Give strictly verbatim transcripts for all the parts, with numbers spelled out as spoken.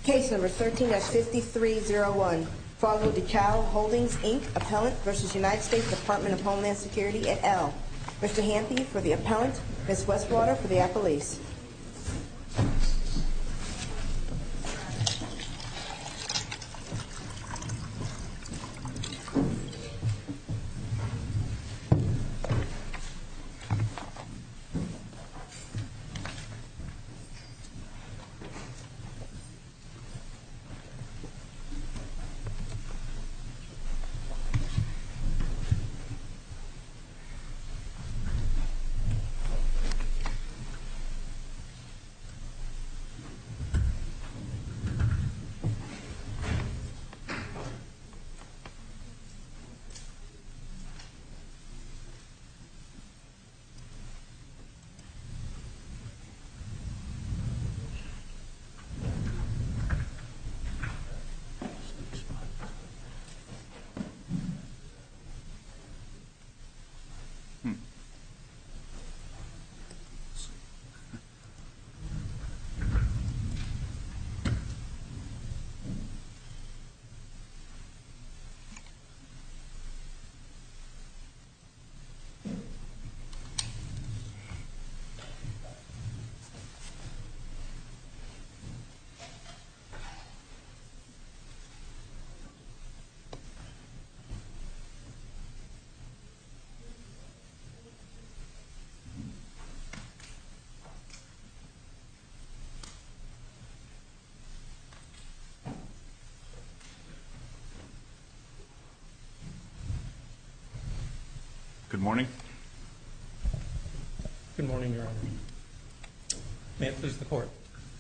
Case number thirteen dash fifty-three oh one, Fogo de Chão Holdings, Incorporated, Appellant versus United States Department of Homeland Security et al. Mister Hampy for the appellant, Miz Westwater for the appellees. Good morning. Good morning, Your Honor. May it please the Court.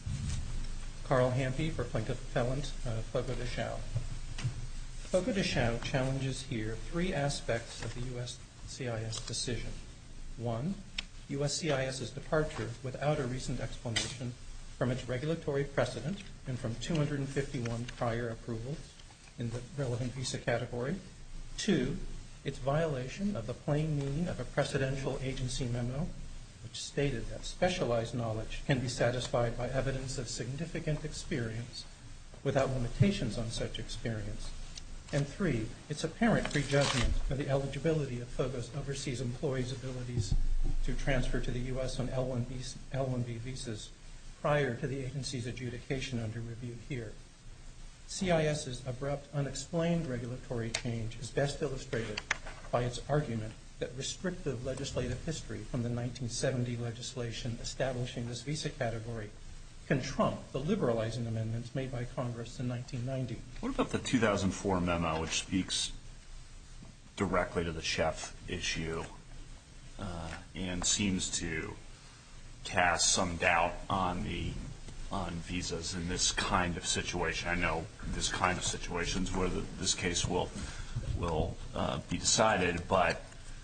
Carl Hampy for Plaintiff Appellant, uh, Fogo de Chão. Fogo de Chão challenges here three aspects of the U S C I S decision. One, USCIS's departure without a recent explanation from its regulatory precedent and from two hundred fifty-one prior approvals in the relevant visa category. Two, its violation of the plain meaning of a precedential agency memo, which stated that specialized knowledge can be satisfied by evidence of significant experience without limitations on such experience. And three, its apparent prejudgment of the eligibility of Fogo's overseas employees' abilities to transfer to the U S on L one B visas prior to the agency's adjudication under review here. CIS's abrupt, unexplained regulatory change is best illustrated by its argument that restrictive legislative history from the nineteen seventy legislation establishing this visa category can trump the liberalizing amendments made by Congress in nineteen ninety. What about the two thousand four memo, which speaks directly to the chef issue uh, and seems to cast some doubt on the on visas in this kind of situation? I know this kind of situations where the, this case will will uh, be decided, but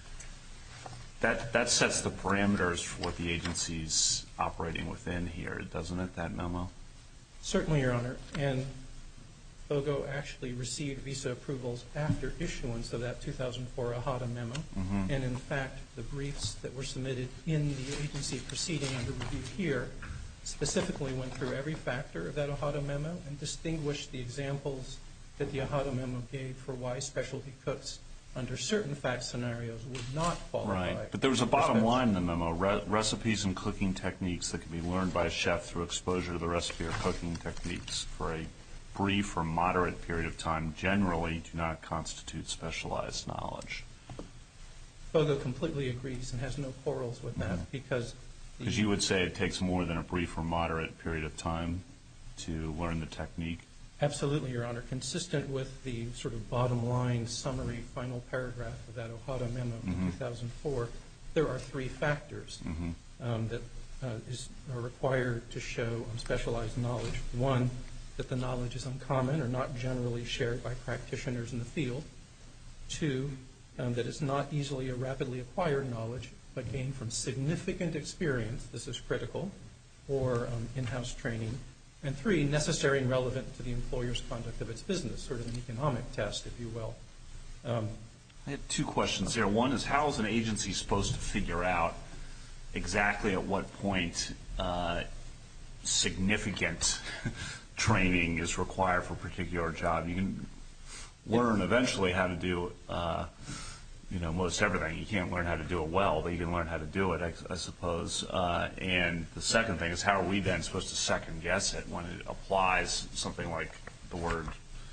that that sets the parameters for what the agency's operating within here, doesn't it, that memo? Certainly, Your Honor. And Fogo actually received visa approvals after issuance of that two thousand four AHATA memo. Mm-hmm. And in fact, the briefs that were submitted in the agency proceeding under review here specifically went through every factor of that AHATA memo and distinguished the examples that the AHATA memo gave for why specialty cooks under certain fact scenarios would not qualify. Right, but there was a bottom line in the memo, re- recipes and cooking techniques that can be learned by a chef through exposure to the recipe or cooking techniques for a brief or moderate period of time generally do not constitute specialized knowledge. Fogo completely agrees and has no quarrels with that, mm-hmm. because Because you would say it takes more than a brief or moderate period of time to learn the technique? Absolutely, Your Honor. Consistent with the sort of bottom line summary final paragraph of that AHATA memo mm-hmm. in two thousand four, there are three factors mm-hmm. um, that uh, is, are required to show specialized knowledge. One, that the knowledge is uncommon or not generally shared by practitioners in the field. Two, um, that it's not easily or rapidly acquired knowledge, but gained from significant experience, this is critical, or um, in-house training. And three, necessary and relevant to the employer's conduct of its business, sort of an economic test, if you will. Um, I had two questions there. One is, how is an agency supposed to figure out exactly at what point uh, significant training is required for a particular job. You can learn eventually how to do, uh, you know, most everything. You can't learn how to do it well, but you can learn how to do it, I, I suppose. Uh, and the second thing is, how are we then supposed to second guess it when it applies something like the word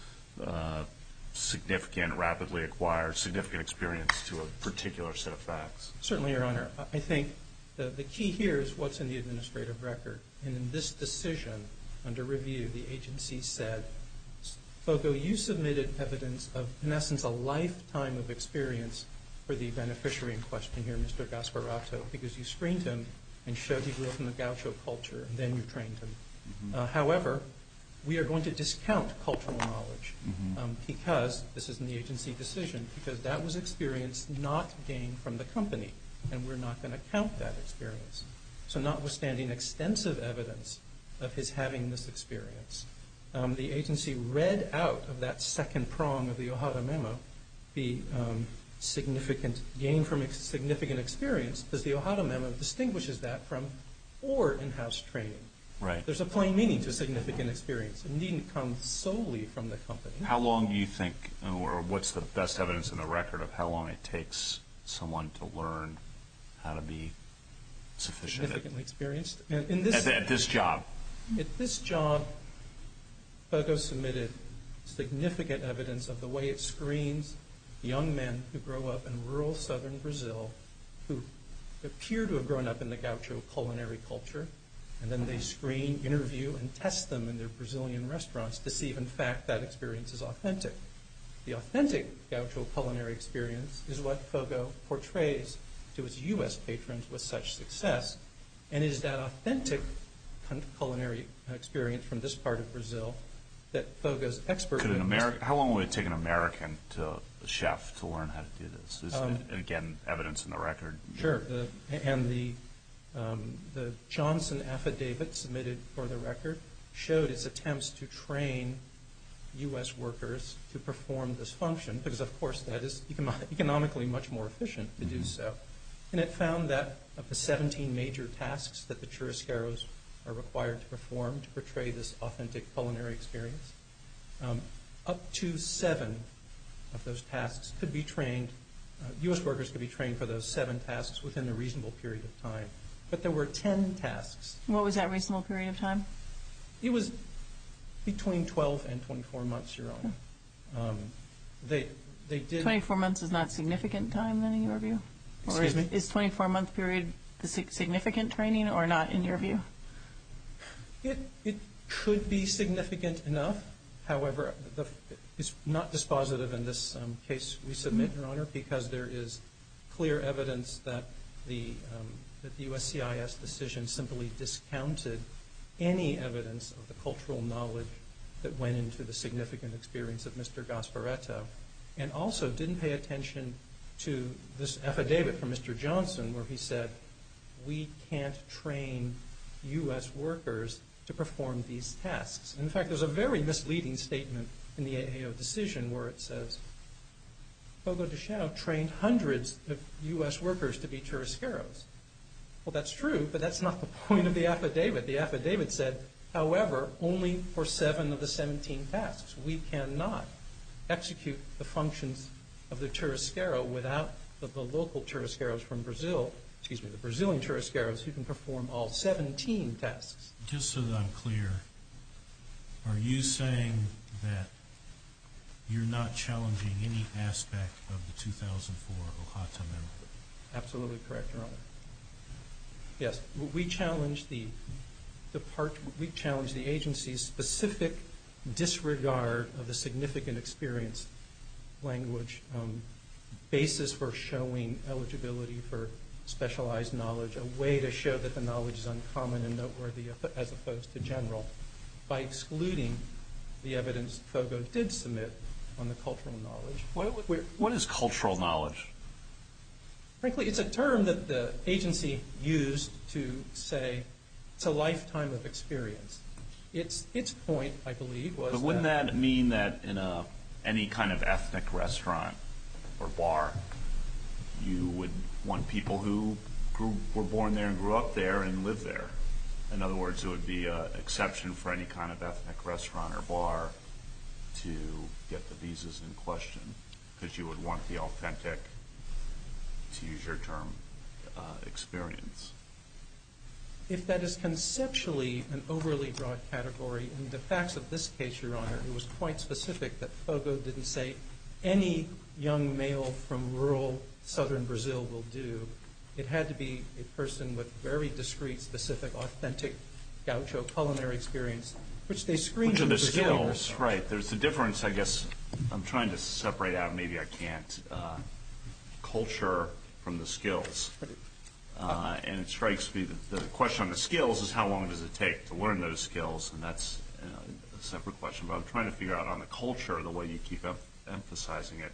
uh, significant, rapidly acquired, significant experience to a particular set of facts? Certainly, Your Honor. I think the, the key here is what's in the administrative record. And in this decision, under review, the agency said, Fogo, you submitted evidence of, in essence, a lifetime of experience for the beneficiary in question here, Mister Gasparato, because you screened him and showed he grew up in the gaucho culture, and then you trained him. Mm-hmm. Uh, however, we are going to discount cultural knowledge mm-hmm. um, because, this is in the agency decision, because that was experience not gained from the company, and we're not going to count that experience. So notwithstanding extensive evidence of his having this experience, um, the agency read out of that second prong of the Ohata memo the um, significant gain from ex- significant experience, because the Ohata memo distinguishes that from or in-house training. Right. There's a plain meaning to significant experience. It needn't come solely from the company. How long do you think, or what's the best evidence in the record of how long it takes someone to learn how to be sufficient? Significantly experienced? And in this, at, the, at this job? At this job, Fogo submitted significant evidence of the way it screens young men who grow up in rural southern Brazil who appear to have grown up in the gaucho culinary culture, and then they screen, interview, and test them in their Brazilian restaurants to see if, in fact, that experience is authentic. The authentic gaucho culinary experience is what Fogo portrays to its U S patrons with such success, and it is that authentic culinary experience from this part of Brazil that Fogo's expert... Could an Ameri- how long would it take an American to a chef to learn how to do this? Is um, it, again, evidence in the record? Sure. The, and the um, the Johnson affidavit submitted for the record showed its attempts to train U S workers to perform this function, because, of course, that is econo- economically much more efficient to mm-hmm. do so. And it found that of the seventeen major tasks that the churrasqueros are required to perform to portray this authentic culinary experience, um, up to seven of those tasks could be trained, uh, U S workers could be trained for those seven tasks within a reasonable period of time. But there were ten tasks. What was that reasonable period of time? It was between twelve and twenty-four months, Your Honor. Um, they they did... twenty-four months is not significant time, then, in your view? Or Excuse is, me? Is twenty-four-month period the significant training or not, in your view? It it could be significant enough. However, the, it's not dispositive in this um, case we submit, Your Honor, because there is clear evidence that the um, that the U S C I S decision simply discounted any evidence of the cultural knowledge that went into the significant experience of Mister Gasparetto, and also didn't pay attention to this affidavit from Mister Johnson where he said, we can't train U S workers to perform these tasks. In fact, there's a very misleading statement in the A A O decision where it says, Fogo de Chão trained hundreds of U S workers to be churrasqueros. Well, that's true, but that's not the point of the affidavit. The affidavit said, however, only for seven of the seventeen tasks. We cannot execute the functions of the churrasquero without the, the local churrasqueros from Brazil, excuse me, the Brazilian churrasqueros who can perform all seventeen tasks. Just so that I'm clear, are you saying that you're not challenging any aspect of the two thousand four Ohata memo? Absolutely correct, Your Honor. Yes, we challenge the depart. We challenge the agency's specific disregard of the significant experience language um, basis for showing eligibility for specialized knowledge, a way to show that the knowledge is uncommon and noteworthy as opposed to general, by excluding the evidence Fogo did submit on the cultural knowledge. What, what, what is cultural knowledge? Frankly, it's a term that the agency used to say it's a lifetime of experience. Its its point, I believe, was But wouldn't that, that mean that in a any kind of ethnic restaurant or bar, you would want people who grew, were born there and grew up there and live there? In other words, it would be an exception for any kind of ethnic restaurant or bar to get the visas in question, because you would want the authentic, to use your term, uh, experience. If that is conceptually an overly broad category, in the facts of this case, Your Honor, it was quite specific that FOGO didn't say any young male from rural southern Brazil will do. It had to be a person with very discrete, specific, authentic gaucho culinary experience, which they screened Which are in the Brazilian skills, restaurants. right? There's a difference, I guess. I'm trying to separate out, maybe I can't, uh, culture from the skills. Uh, and it strikes me that the question on the skills is how long does it take to learn those skills, and that's uh, a separate question. But I'm trying to figure out on the culture, the way you keep em- emphasizing it.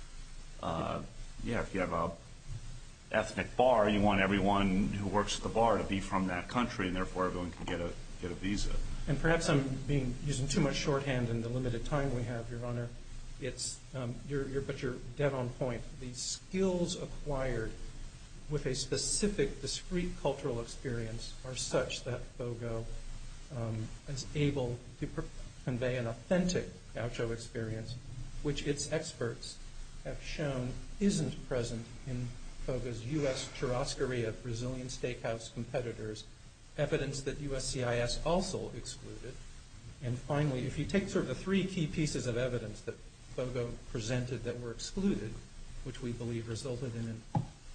Uh, yeah, if you have a ethnic bar, you want everyone who works at the bar to be from that country, and therefore everyone can get a get a visa. And perhaps I'm being using too much shorthand in the limited time we have, Your Honor. It's um, you're, you're, but you're dead on point. The skills acquired with a specific, discrete cultural experience are such that FOGO um, is able to pr- convey an authentic gaucho experience, which its experts have shown isn't present in FOGO's U S churrascaria Brazilian steakhouse competitors, evidence that U S C I S also excluded. And finally, if you take sort of the three key pieces of evidence that FOGO presented that were excluded, which we believe resulted in an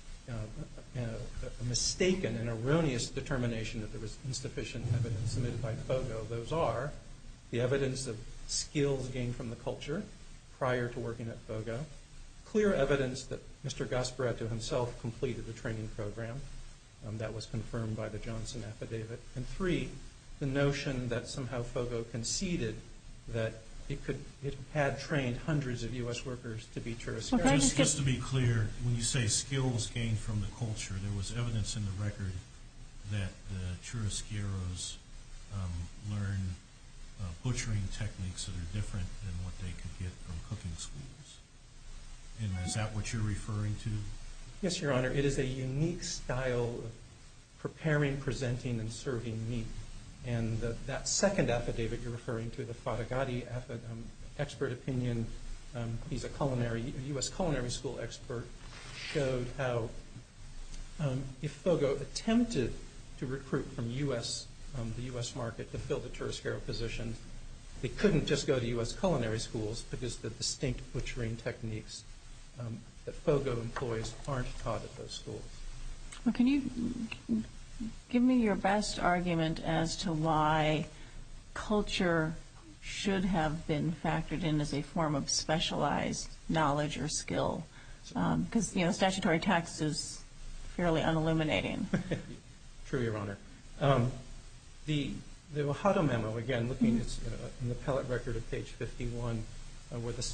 Uh, a, a mistaken and erroneous determination that there was insufficient evidence submitted by FOGO. Those are the evidence of skills gained from the culture prior to working at FOGO, clear evidence that Mister Gasparetto himself completed the training program. Um, that was confirmed by the Johnson affidavit. And three, the notion that somehow FOGO conceded that It could. It had trained hundreds of U S workers to be churrascaria. Okay. Just, just to be clear, when you say skills gained from the culture, there was evidence in the record that the churrasqueros um, learn uh, butchering techniques that are different than what they could get from cooking schools. And is that what you're referring to? Yes, Your Honor. It is a unique style of preparing, presenting, and serving meat. And the, that second affidavit you're referring to, the Fadagati affid, um, expert opinion, um, he's a culinary, a U S culinary school expert, showed how um, if FOGO attempted to recruit from U S um, the U S market to fill the churrasquero position, they couldn't just go to U S culinary schools because the distinct butchering techniques um, that FOGO employs aren't taught at those schools. Well, can you give me your best argument as to why culture should have been factored in as a form of specialized knowledge or skill? Because, um, you know, statutory text is fairly unilluminating. True, Your Honor. Um, the the Ohata memo, again, looking mm-hmm. it's, uh, in the appellate record at page fifty-one, uh, where this,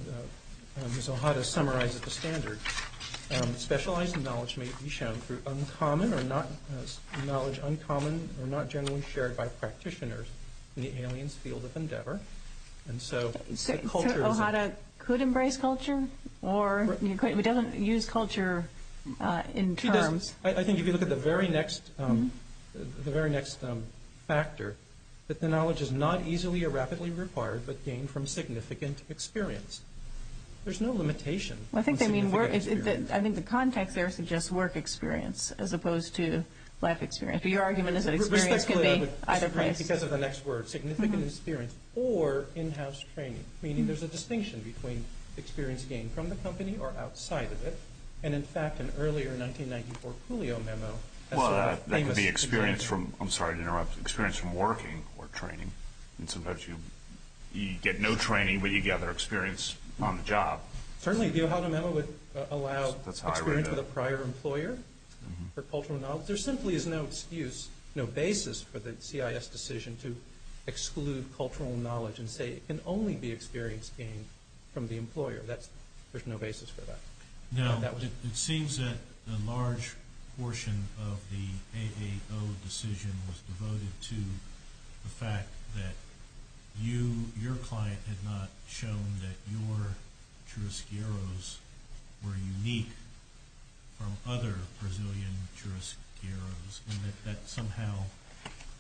uh, uh, Miz Ohata summarizes the standard. Um, specialized knowledge may be shown through uncommon or not uh, knowledge uncommon or not generally shared by practitioners in the alien's field of endeavor. And so, so, the culture so is Ohata a, could embrace culture, or right. you could, it doesn't use culture uh, in She terms. does, I, I think if you look at the very next, um, mm-hmm. the, the very next um, factor, that the knowledge is not easily or rapidly required, but gained from significant experience. There's no limitation. Well, I think they mean work. It, it, I think the context there suggests work experience as opposed to life experience. But your argument is that experience can be either place. Because of the next word, significant mm-hmm. experience or in-house training, meaning mm-hmm. there's a distinction between experience gained from the company or outside of it. And in fact, an earlier nineteen ninety-four Coolio memo. Well, that, that could be experience example. from. I'm sorry to interrupt. Experience from working or training, and sometimes you you get no training, but you gather experience on the job. Certainly, the Ohata memo would uh, allow That's how experience I with a prior employer mm-hmm. for cultural knowledge. There simply is no excuse, no basis for the C I S decision to exclude cultural knowledge and say it can only be experience gained from the employer. That's there's no basis for that. Now, uh, that was, it, it seems that a large portion of the A A O decision was devoted to the fact that you, your client, had not shown that your churrasqueros were unique from other Brazilian churrasqueros, and that that somehow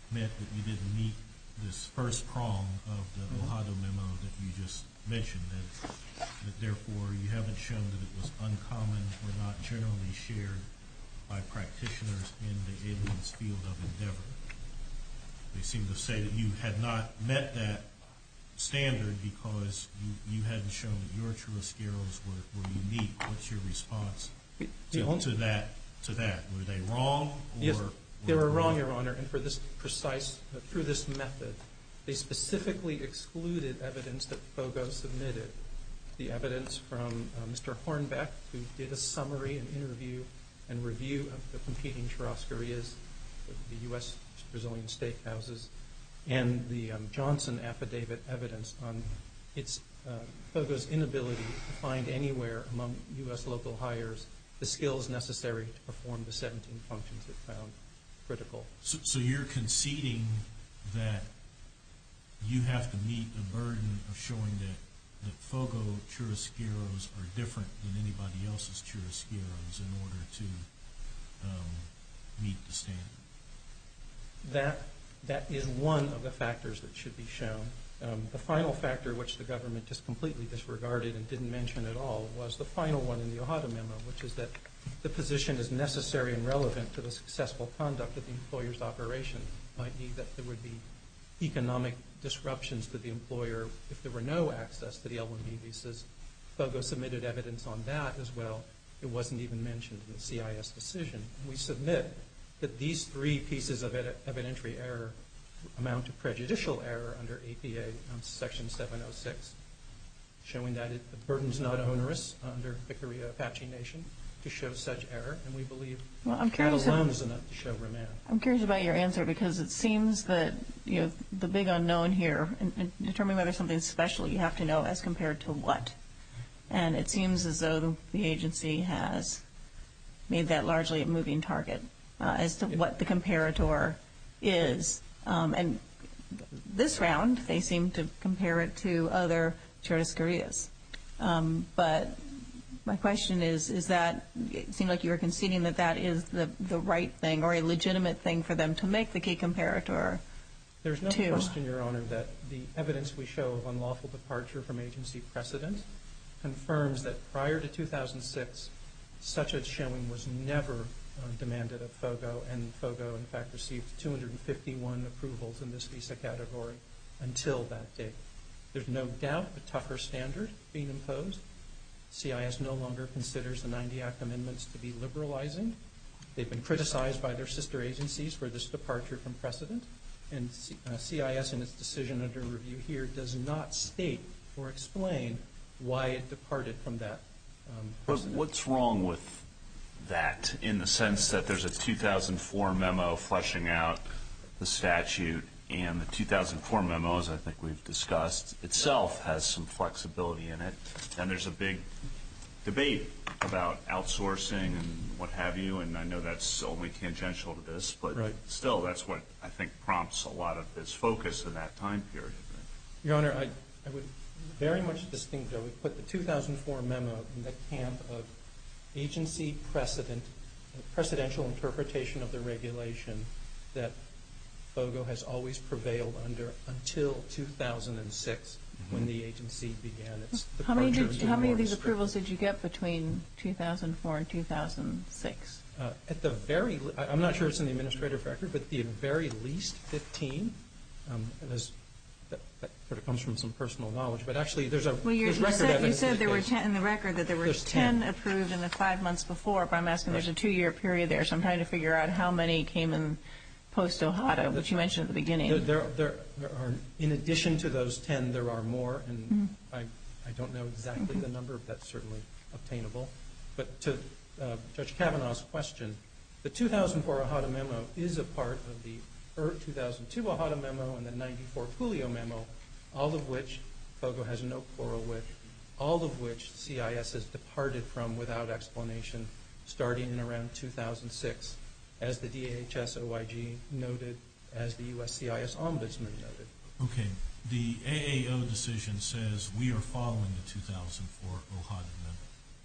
meant that you didn't meet this first prong of the Ojado memo that you just mentioned, that, that therefore you haven't shown that it was uncommon or not generally shared by practitioners in the alien's field of endeavor. They seem to say that you had not met that standard because you, you hadn't shown that your churrasqueros were, were unique. What's your response to, to that? To that, were they wrong? Or, yes, they or, were or wrong, Your Honor. And for this precise, uh, through this method, they specifically excluded evidence that FOGO submitted. The evidence from uh, Mister Hornbeck, who did a summary and interview and review of the competing churrascarias, the U S Brazilian steakhouses, and the um, Johnson affidavit evidence on its uh, FOGO's inability to find anywhere among U S local hires the skills necessary to perform the seventeen functions it found critical. So, so you're conceding that you have to meet the burden of showing that, that FOGO churrasqueros are different than anybody else's churrasqueros in order to um, meet the standard? That, that is one of the factors that should be shown. Um, the final factor, which the government just completely disregarded and didn't mention at all, was the final one in the Ojado memo, which is that the position is necessary and relevant to the successful conduct of the employer's operation, that is that there would be economic disruptions to the employer if there were no access to the L one B visas. FOGO submitted evidence on that as well. It wasn't even mentioned in the C I S decision. We submit that these three pieces of ed- evidentiary error amount to prejudicial error under A P A um, Section seven oh six, showing that it, the burden is not onerous under Vicaria Apache Nation to show such error, and we believe well, I'm that alone is enough to show remand. I'm curious about your answer because it seems that you know the big unknown here, in, in determining whether something's special, you have to know as compared to what. And it seems as though the, the agency has made that largely a moving target uh, as to what the comparator is. Um, and this round, they seem to compare it to other churrascarias. Um, but my question is, is that, it seemed like you were conceding that that is the, the right thing or a legitimate thing for them to make the key comparator. There's no to. question, Your Honor, that the evidence we show of unlawful departure from agency precedent confirms that prior to two thousand six, such a showing was never uh, demanded of FOGO, and FOGO, in fact, received two hundred fifty-one approvals in this visa category until that date. There's no doubt a tougher standard being imposed. C I S no longer considers the ninety Act amendments to be liberalizing. They've been criticized by their sister agencies for this departure from precedent, and C- uh, C I S in its decision under review here does not state or explain why it departed from that um, precedent. But what's wrong with that in the sense that there's a two thousand four memo fleshing out the statute, and the two thousand four memo, as I think we've discussed, itself has some flexibility in it, and there's a big debate about outsourcing and what have you, and I know that's only tangential to this, but right. Still, that's what I think prompts a lot of this focus in that time period. Your Honor, I, I would very much distinguish, I would put the two thousand four memo in the camp of agency precedent, precedential interpretation of the regulation that FOGO has always prevailed under until two thousand six, mm-hmm. when the agency began its departure. How many, did, how many of these approvals did you get between two thousand four and two thousand six? Uh, at the very, I'm not sure it's in the administrative record, but the very least fifteen. Um, there's, that, that sort of comes from some personal knowledge, but actually there's a well, there's you record said, evidence. You said in the there case. were ten in the record that there were ten, ten approved in the five months before, but I'm asking right. There's a two-year period there, so I'm trying to figure out how many came in post-Ojado, which you mentioned at the beginning. There, there, there, there are, in addition to those ten, there are more, and mm-hmm. I, I don't know exactly mm-hmm. the number, but that's certainly obtainable. But to uh, Judge Kavanaugh's question, the two thousand four Ojado memo is a part of the two thousand two Ojado memo and the ninety-four Julio memo, all of which FOGO has no quarrel with, all of which C I S has departed from without explanation, starting in around two thousand six, as the D H S O I G noted, as the U S C I S Ombudsman noted. Okay. The A A O decision says we are following the two thousand four Ojado memo.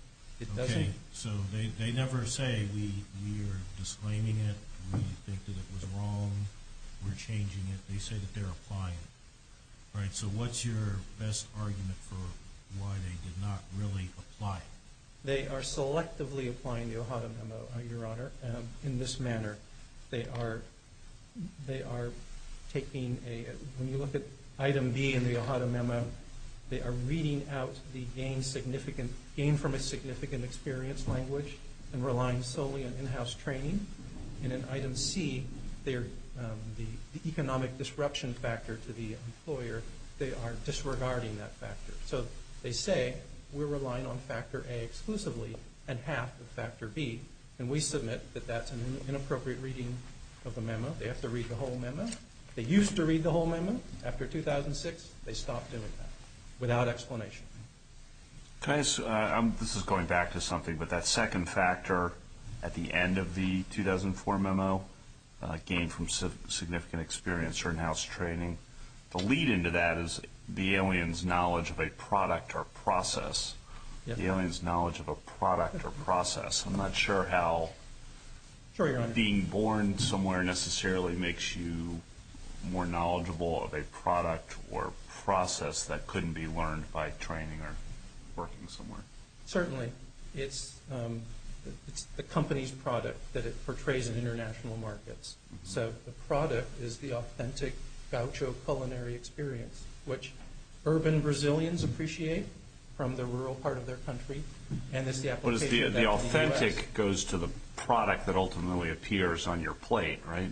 It doesn't. Okay. So they, they never say we we are disclaiming it, we think that it was wrong. we're changing it. They say that they're applying it. Right, so what's your best argument for why they did not really apply it? They are selectively applying the Ohata Memo, uh, Your Honor, um, in this manner. They are, they are taking a, when you look at item B in the Ohata Memo, they are reading out the gain significant, gain from a significant experience language and relying solely on in-house training. And in item C, they are um, the, the economic disruption factor to the employer. They are disregarding that factor. So they say we're relying on factor A exclusively and half of factor B, and we submit that that's an inappropriate reading of the memo. They have to read the whole memo. They used to read the whole memo. After two thousand six, they stopped doing that without explanation. Can I ask, uh, I'm, this is going back to something, but that second factor at the end of the two thousand four memo, uh, gain from significant experience or in-house training, the lead into that is the alien's knowledge of a product or process. Yep. The alien's knowledge of a product or process. I'm not sure how sure, Your Honor. Being born somewhere necessarily makes you more knowledgeable of a product or process that couldn't be learned by training or working somewhere. Certainly. It's, um, it's the company's product that it portrays in international markets. Mm-hmm. So the product is the authentic gaucho culinary experience, which urban Brazilians appreciate from the rural part of their country, and it's the application But it's the, of that the to authentic the U S goes to the product that ultimately appears on your plate, right?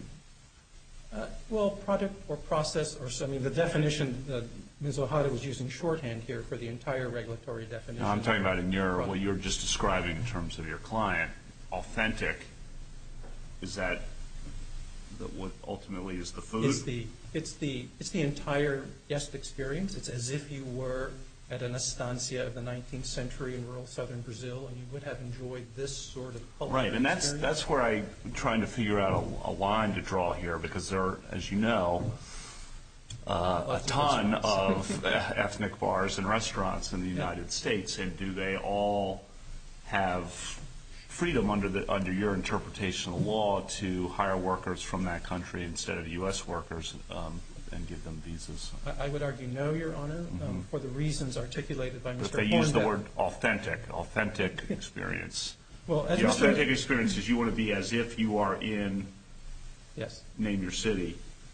Uh, well, product or process, or so, I mean, the definition, uh, Miz Ohata was using shorthand here for the entire regulatory definition. No, I'm talking about in your, product. what you're just describing in terms of your client. Authentic, is that the, what ultimately is the food? It's the, it's the, it's the entire guest experience. It's as if you were at an estancia of the nineteenth century in rural southern Brazil, and you would have enjoyed this sort of culinary Right, and that's experience. that's where I'm trying to figure out a, a line to draw here, because there are, as you know, uh, a ton of ethnic bars and restaurants in the United yeah. States, and do they all have freedom under the under your interpretation of the law to hire workers from that country instead of U S workers um, and give them visas? I, I would argue no, Your Honor, mm-hmm. um, for the reasons articulated by Mister But they Hornbeck. use the word authentic, authentic experience. Well, as the Mister authentic experience is you want to be as if you are in, yes, name your city.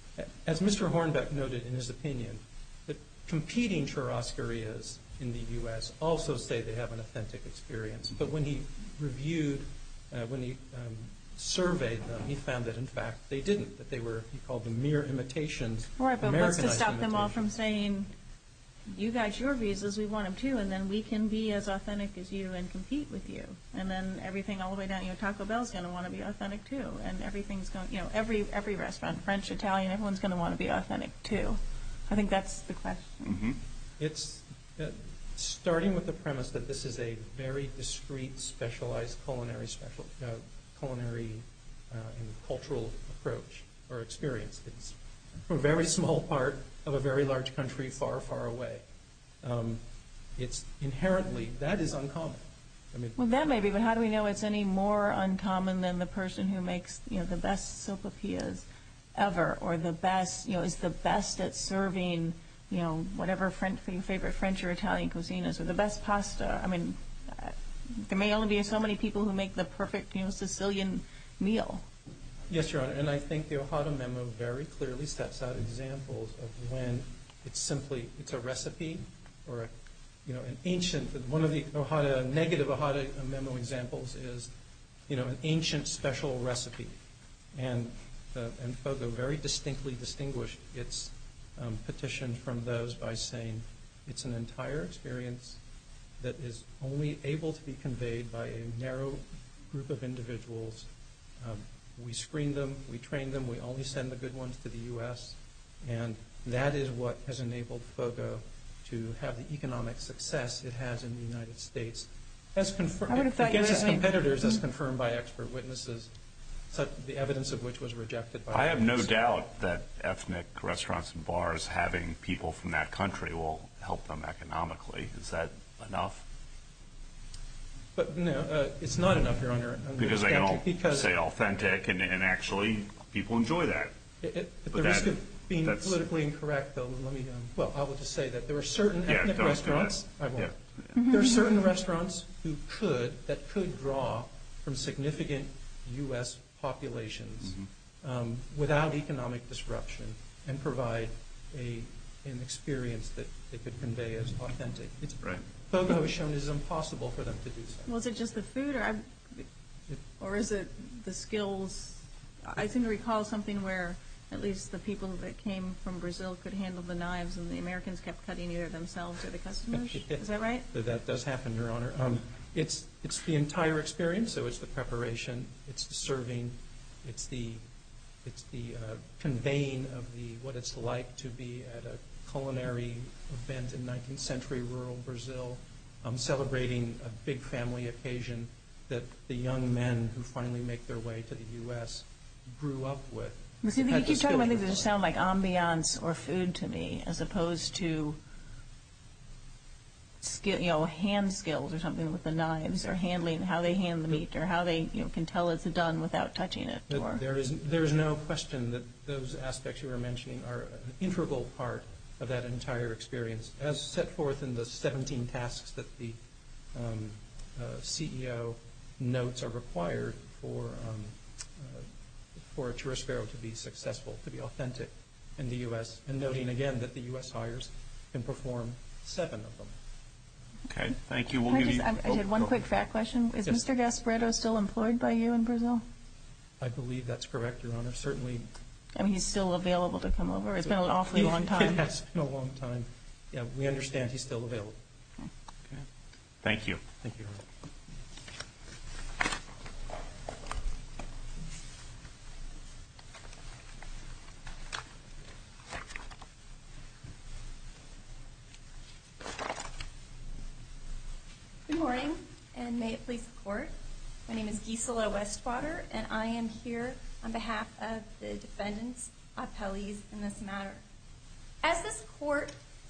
As Mister Hornbeck noted in his opinion, that competing churrascarias in the U S also say they have an authentic experience. But when he reviewed, uh, when he um, surveyed them, he found that, in fact, they didn't, that they were, he called them mere imitations. Right, but what's to Americanized stop them all from imitations. saying, you got your visas, we want them too, and then we can be as authentic as you and compete with you. And then everything all the way down, you know, Taco Bell's going to want to be authentic too. And everything's going, you know, every every restaurant, French, Italian, everyone's going to want to be authentic too. I think that's the question. Mm-hmm. It's uh, starting with the premise that this is a very discrete, specialized culinary special, uh, culinary uh, and cultural approach or experience. It's a very small part of a very large country far, far away. Um, it's inherently, that is uncommon. I mean, well, that may be, but how do we know it's any more uncommon than the person who makes, you know, the best sopapillas ever, or the best, you know, is the best at serving, you know, whatever French, your favorite French or Italian cuisine is, or the best pasta? I mean, uh, there may only be so many people who make the perfect, you know, Sicilian meal. Yes, Your Honor, and I think the Ohata Memo very clearly sets out examples of when it's simply, it's a recipe or a, you know, an ancient, one of the Ohata, negative Ohata Memo examples is, you know, an ancient special recipe. And, uh, and Fogo very distinctly distinguished its um, petition from those by saying it's an entire experience that is only able to be conveyed by a narrow group of individuals. Um, We screen them, we train them, we only send the good ones to the U S, and that is what has enabled Fogo to have the economic success it has in the United States, as confirmed against its competitors, as confirmed by expert witnesses, such the evidence of which was rejected by. I have no doubt that ethnic restaurants and bars having people from that country will help them economically. Is that enough? But no, uh, it's not enough, Your Honor. Because they can all because say authentic, and, and actually people enjoy that. At, at the But risk that- of being that's- politically incorrect, though, let me, um, well, I will just say that there are certain Yeah, ethnic don't do restaurants, that. I won't. Yeah. There are certain restaurants who could, that could draw from significant U S populations Mm-hmm. um, without economic disruption and provide a, an experience that they could convey as authentic. It's, Right. Fogo has shown it is impossible for them to do so. Was it just the food, or, I, or is it the skills? I seem to recall something where at least the people that came from Brazil could handle the knives, and the Americans kept cutting either themselves or the customers. Is that right? That, that does happen, Your Honor. Um, it's it's the entire experience. So it's the preparation, it's the serving, it's the it's the uh, conveying of the what it's like to be at a culinary event in nineteenth century rural Brazil, um, celebrating a big family occasion that the young men who finally make their way to the U S grew up with. But see, Had you the keep talking about skills things that just required. sound like ambiance or food to me, as opposed to skill, you know, hand skills or something with the knives, or handling how they hand the meat, or how they, you know, can tell it's done without touching it. But Or there is there is no question that those aspects you were mentioning are an integral part of that entire experience, as set forth in the seventeen tasks that the um, uh, C E O notes are required for um, uh, for a churrasquero to be successful, to be authentic in the U S, and noting again that the U S hires can perform seven of them. Okay, thank you. We'll Can I give just, you. I, I oh, had one go quick ahead. fact question. Is Yes. Mister Gasparetto still employed by you in Brazil? I believe that's correct, Your Honor. Certainly. I mean, he's still available to come over? It's been an awfully long time. It has been a long time. Yeah, we understand he's still available. Okay. Thank you. Thank you, Your Honor. Good morning, and may it please the Court. My name is Gisela Westwater, and I am here on behalf of the defendants, appellees in this matter. As this Court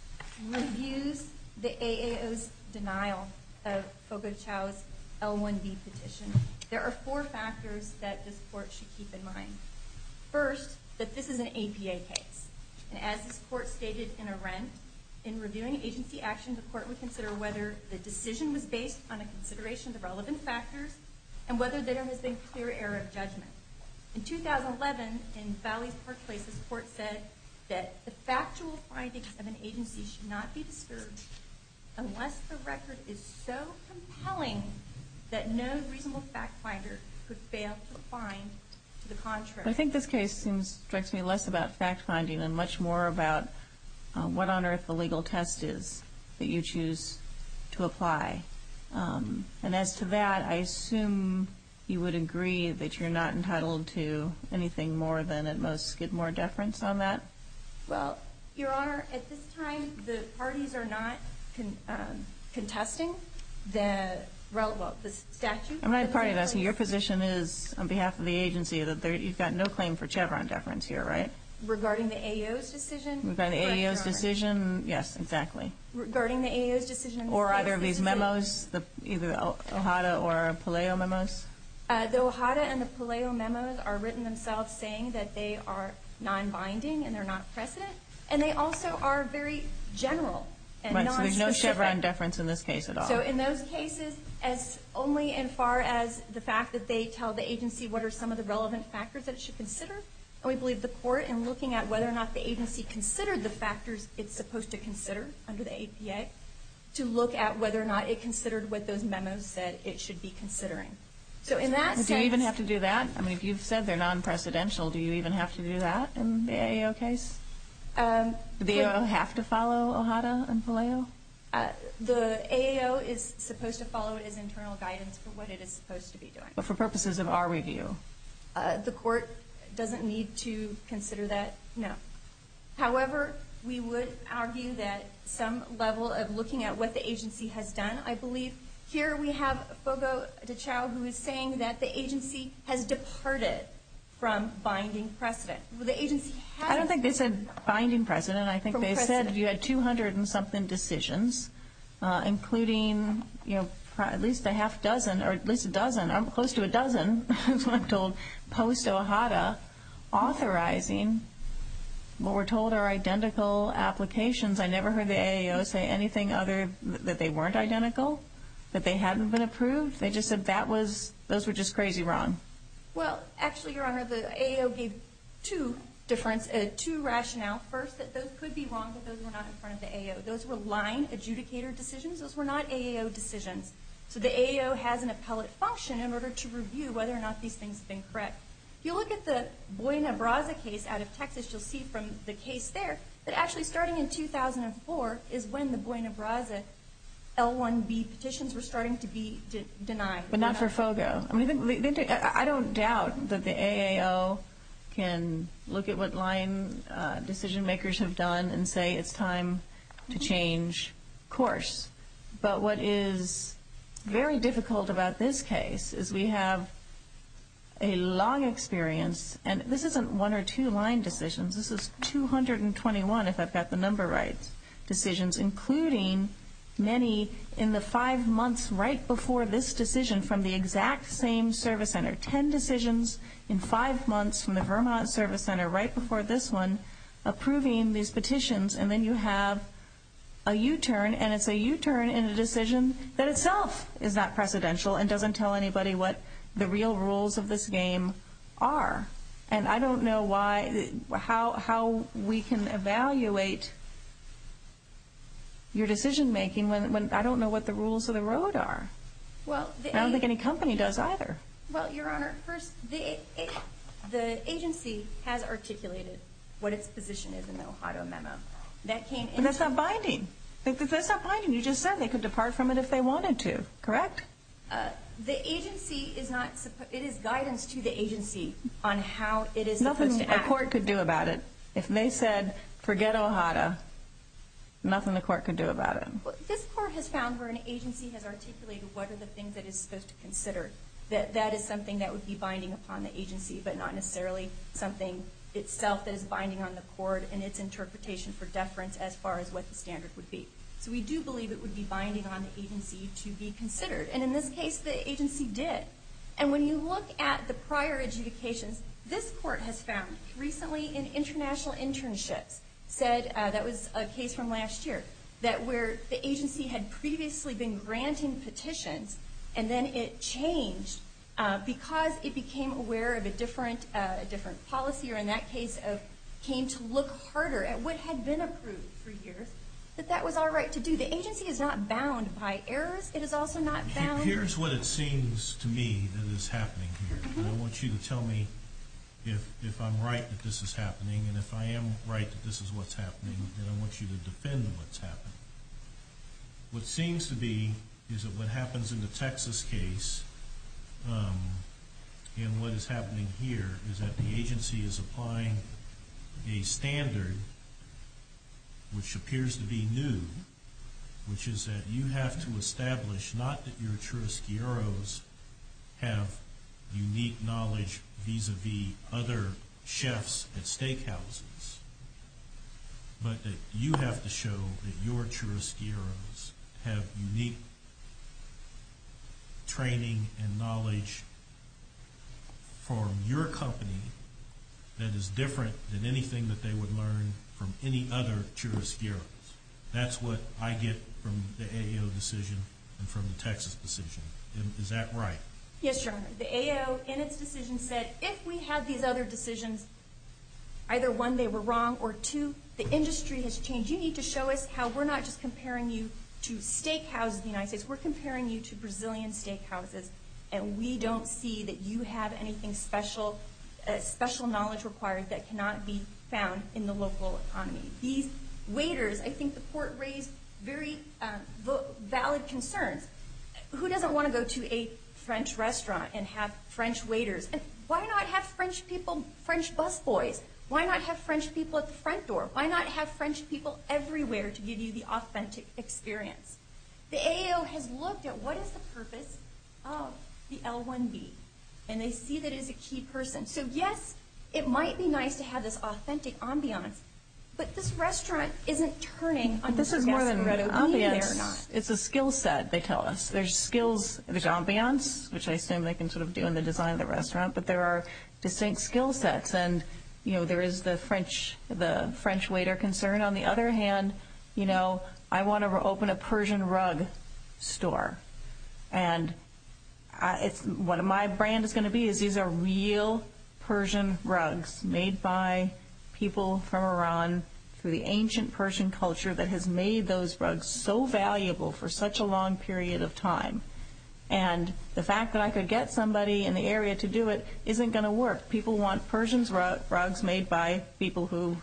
reviews the A A O's denial of Fogo de Chao's L one B petition, there are four factors that this Court should keep in mind. First, that this is an A P A case, and as this Court stated in Arendt, in reviewing agency action, the Court would consider whether the decision was based on a consideration of the relevant factors and whether there has been clear error of judgment. In two thousand eleven, in Valley's Park Place, this Court said that the factual findings of an agency should not be disturbed unless the record is so compelling that no reasonable fact finder could fail to find to the contrary. But I think this case seems strikes me less about fact-finding and much more about uh, what on earth the legal test is that you choose to apply. Um, and as to that, I assume you would agree that you're not entitled to anything more than at most Skidmore deference on that? Well, Your Honor, at this time, the parties are not con- um, contesting the rel- well, the statute. I'm not that a party is in to asking. place. Your position is, on behalf of the agency, that there, you've got no claim for Chevron deference here, right? Regarding the A A O's decision? Regarding the Correct, A E O's Your Honor. decision, yes, exactly. Regarding the A A O's decision in this Or case, either of this these is a- memos, the, either the O- Ojeda or Paleo memos? Uh, the Ojeda and the Paleo memos are written themselves saying that they are non-binding and they're not precedent, and they also are very general and Right, so there's no non-specific. Chevron deference in this case at all. So in those cases, as only in far as the fact that they tell the agency what are some of the relevant factors that it should consider, and we believe the Court, in looking at whether or not the agency considered the factors it's supposed to consider under the A P A, to look at whether or not it considered what those memos said it should be considering. So in that But sense... do you even have to do that? I mean, if you've said they're non-precedential, do you even have to do that in the A A O case? Um, Do the A A O have to follow Ojeda and Paleo? uh, the A A O is supposed to follow it as internal guidance for what it is supposed to be doing. But for purposes of our review? Uh, the Court doesn't need to consider that, no. However, we would argue that some level of looking at what the agency has done, I believe, here we have Fogo de Chao who is saying that the agency has departed from binding precedent. Well, the agency has. I don't think they said binding precedent. I think From they precedent. said you had two hundred and something decisions, uh, including, you know, pro- at least a half dozen, or at least a dozen, or close to a dozen, is what I'm told, post Ojeda, authorizing what we're told are identical applications. I never heard the A A O say anything other that they weren't identical, that they hadn't been approved. They just said that was those were just crazy wrong. Well, actually, Your Honor, the A A O gave two difference, uh, two rationale. First, that those could be wrong, but those were not in front of the A A O. Those were line adjudicator decisions. Those were not A A O decisions. So the A A O has an appellate function in order to review whether or not these things have been correct. If you look at the Buena Braza case out of Texas, you'll see from the case there that actually starting in two thousand four is when the Buena Braza L one B petitions were starting to be de- denied. But not for FOGO. I mean, they, they, I don't doubt that the A A O can look at what line uh, decision makers have done and say it's time to change course. But what is very difficult about this case is we have a long experience, and this isn't one or two line decisions. This is two hundred twenty-one, if I've got the number right, decisions, including many in the five months right before this decision from the exact same service center. Ten decisions in five months from the Vermont Service Center right before this one approving these petitions, and then you have a U-turn, and it's a U-turn in a decision that itself is not precedential and doesn't tell anybody what the real rules of this game are. And I don't know why, how, how we can evaluate your decision making when, when I don't know what the rules of the road are. Well, the I don't A- think any company does either. Well, Your Honor, first, the, the agency has articulated what its position is in the Ohio memo. That came But that's not binding. That's not binding. You just said they could depart from it if they wanted to, correct? Uh, the agency is not, it is guidance to the agency on how it is supposed Nothing to act. a court could do about it. If they said, forget OHADA, nothing the court could do about it. Well, this court has found where an agency has articulated what are the things that it's supposed to consider, that that is something that would be binding upon the agency, but not necessarily something itself that is binding on the court and its interpretation for deference as far as what the standard would be. So we do believe it would be binding on the agency to be considered. And in this case, the agency did. And when you look at the prior adjudications, this court has found recently in international internships, said uh, that was a case from last year, that where the agency had previously been granting petitions and then it changed uh, because it became aware of a different, uh, a different policy, or in that case of came to look harder at what had been approved for years, that that was all right to do. The agency is not bound by errors. It is also not bound. Here's what it seems to me that is happening here. Mm-hmm. And I want you to tell me if if I'm right that this is happening, and if I am right that this is what's happening, mm-hmm. then I want you to defend what's happening. What seems to be is that what happens in the Texas case um, and what is happening here is that the agency is applying a standard which appears to be new, which is that you have to establish not that your churrasqueros have unique knowledge vis-a-vis other chefs at steakhouses, but that you have to show that your churrasqueros have unique training and knowledge from your company that is different than anything that they would learn from any other churrasqueros. That's what I get from the A A O decision and from the Texas decision. Is that right? Yes, Your Honor. The A A O, in its decision, said if we had these other decisions, either one, they were wrong, or two, the industry has changed. You need to show us how we're not just comparing you to steakhouses in the United States. We're comparing you to Brazilian steakhouses, and we don't see that you have anything special, uh, special knowledge required that cannot be found in the local economy. These waiters, I think the court raised very uh, valid concerns. Who doesn't want to go to a French restaurant and have French waiters? And why not have French people, French busboys? Why not have French people at the front door? Why not have French people everywhere to give you the authentic experience? The A A O has looked at what is the purpose of the L one B, and they see that it is a key person. So yes, it might be nice to have this authentic ambiance, but this restaurant isn't turning on this Mister is more than Gasparetto being there or not. ambiance. It's a skill set, they tell us. There's skills, there's ambiance, which I assume they can sort of do in the design of the restaurant, but there are distinct skill sets. And, you know, there is the French, the French waiter concern. On the other hand, you know, I want to open a Persian rug store. And I, it's what my brand is going to be is these are real Persian rugs made by people from Iran through the ancient Persian culture that has made those rugs so valuable for such a long period of time. And the fact that I could get somebody in the area to do it isn't going to work. People want Persian rugs made by people who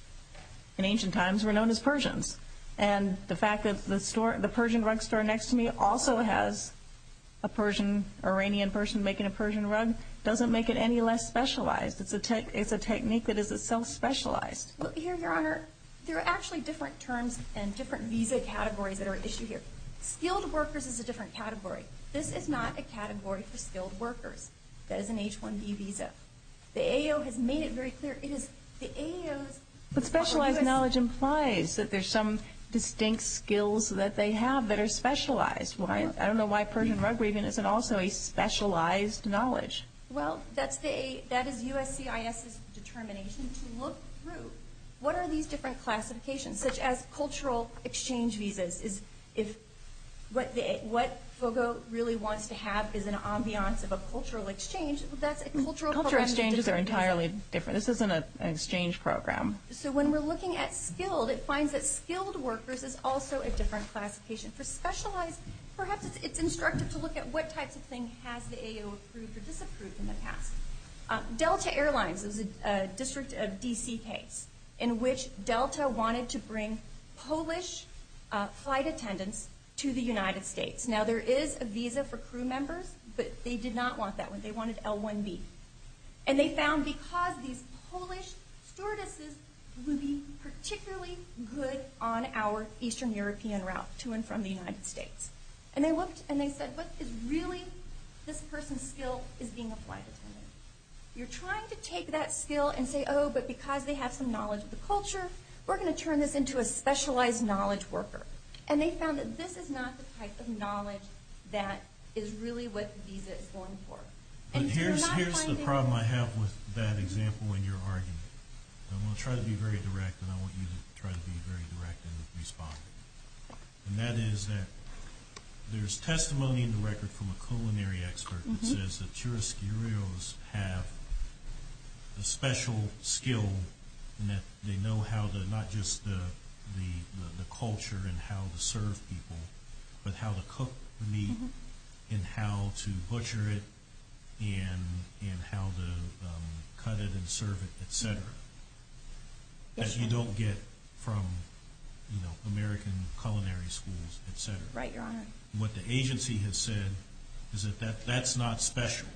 in ancient times were known as Persians. And the fact that the store, the Persian rug store next to me also has a Persian, Iranian person making a Persian rug doesn't make it any less specialized. It's a te- it's a technique that is itself specialized. Well, here, Your Honor, there are actually different terms and different visa categories that are at issue here. Skilled workers is a different category. This is not a category for skilled workers. That is an H one B visa. The A A O has made it very clear. It is the A A O's. But specialized knowledge implies that there's some distinct skills that they have that are specialized. Why? I don't know why Persian rug weaving isn't also a specialized knowledge. Well, that's the that is USCIS's determination to look through what are these different classifications, such as cultural exchange visas. Is if what the what FOGO really wants to have is an ambiance of a cultural exchange. Well, that's a cultural. Cultural exchanges are entirely different. This isn't a, an exchange program. So when we're looking at skilled, it finds that skilled workers is also a different classification. For specialized, perhaps it's, it's instructive to look at what types of thing has the A A O approved or disapproved in the past. Um, Delta Airlines was a, a District of D C case in which Delta wanted to bring Polish uh, flight attendants to the United States. Now, there is a visa for crew members, but they did not want that one. They wanted L one B. And they found because these Polish stewardesses would be particularly good on our Eastern European route to and from the United States. And they looked and they said, what is really this person's skill is being a flight attendant. You're trying to take that skill and say, oh, but because they have some knowledge of the culture, we're going to turn this into a specialized knowledge worker. And they found that this is not the type of knowledge that is really what the visa is going for. But And so here's you're not here's the finding- problem I have with that example in your argument. I'm going to try to be very direct, and I want you to try to be very direct in responding. And that is that there's testimony in the record from a culinary expert that Mm-hmm. says that churrasqueros have a special skill in that they know how to not just the The, the, the culture and how to serve people, but how to cook the meat mm-hmm. and how to butcher it and and how to um, cut it and serve it, et cetera. Yes, that you don't get from, you know, American culinary schools, et cetera. Right, Your Honor. What the agency has said is that, that that's not special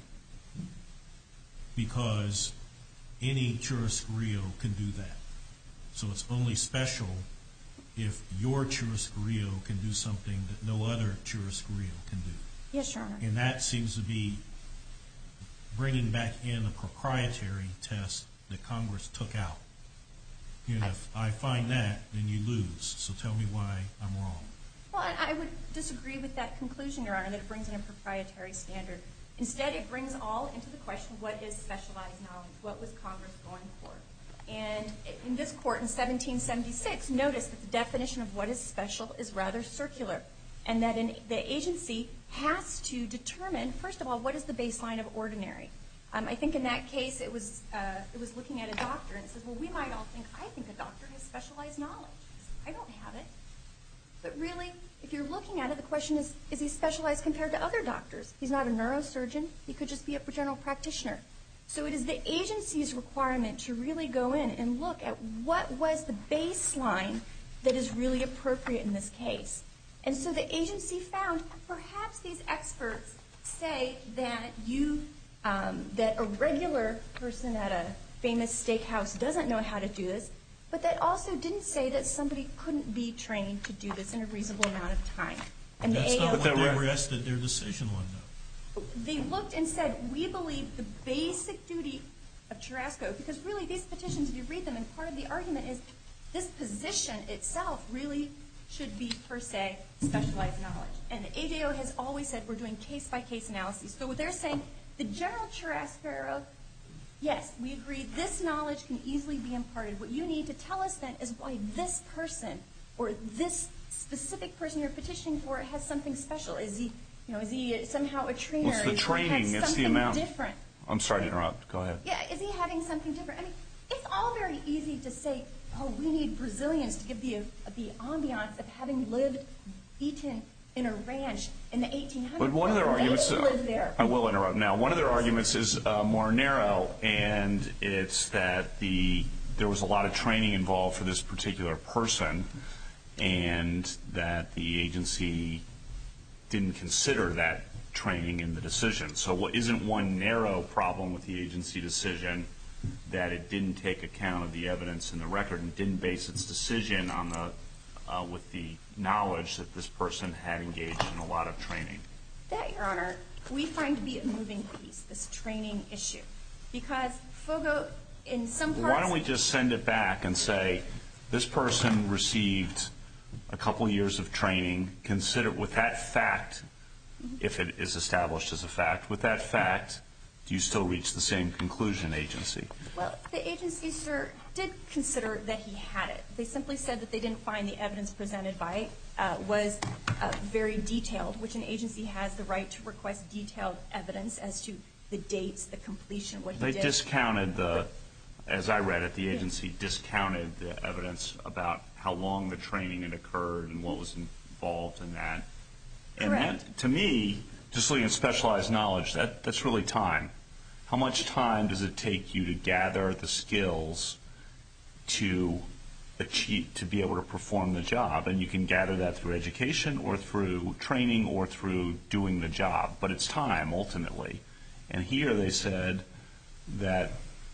because any churrasquero can do that. So it's only special if your churrasquero can do something that no other churrasquero can do. Yes, Your Honor. And that seems to be bringing back in a proprietary test that Congress took out. You know, I, if I find that, then you lose. So tell me why I'm wrong. Well, I would disagree with that conclusion, Your Honor, that it brings in a proprietary standard. Instead, it brings all into the question, what is specialized knowledge? What was Congress going for? And in this court in seventeen seventy-six, notice that the definition of what is special is rather circular, and that in, the agency has to determine, first of all, what is the baseline of ordinary. Um, I think in that case it was uh, it was looking at a doctor, and it says, well, we might all think, I think a doctor has specialized knowledge. I don't have it. But really, if you're looking at it, the question is, is he specialized compared to other doctors? He's not a neurosurgeon. He could just be a general practitioner. So it is the agency's requirement to really go in and look at what was the baseline that is really appropriate in this case. And so the agency found perhaps these experts say that you um, that a regular person at a famous steakhouse doesn't know how to do this, but that also didn't say that somebody couldn't be trained to do this in a reasonable amount of time. And That's the not A O what they rested their decision on, though. They looked and said, we believe the basic duty of Churrasco, because really these petitions, if you read them, and part of the argument is this position itself really should be, per se, specialized knowledge. And the A J O has always said we're doing case-by-case analyses. So they're saying the general Churrasquero Yes, we agree. This knowledge can easily be imparted. What you need to tell us then is why this person or this specific person you're petitioning for has something special. Is he, you know, is he somehow a trainer? Well, it's the is training. He It's the something amount. different? I'm sorry to interrupt. Go ahead. Yeah, is he having something different? I mean, it's all very easy to say, oh, we need Brazilians to give the the ambiance of having lived, eaten in a ranch in the eighteen hundreds. But one of their They arguments, didn't live there. I will interrupt now. One of their arguments is uh, more narrow, and it's that the there was a lot of training involved for this particular person, and that the agency didn't consider that training in the decision. So what, isn't one narrow problem with the agency decision that it didn't take account of the evidence in the record and didn't base its decision on the uh, with the knowledge that this person had engaged in a lot of training? That, Your Honor, we find to be a moving piece, this training issue, because Fogo, in some parts... Why don't we just send it back and say, this person received a couple years of training, consider with that fact, if it is established as a fact, with that fact, do you still reach the same conclusion, agency? Well, the agency, sir, did consider that he had it. They simply said that they didn't find the evidence presented by uh, was uh, very detailed, which an agency has the right to request detailed evidence as to the dates, the completion, what he They did. discounted the, as I read it, the agency discounted the evidence about how long the training had occurred and what was involved in that. And Correct. that, to me, just looking at specialized knowledge, that, that's really time. How much time does it take you to gather the skills to achieve, to be able to perform the job? And you can gather that through education or through training or through doing the job. But it's time, ultimately. And here they said that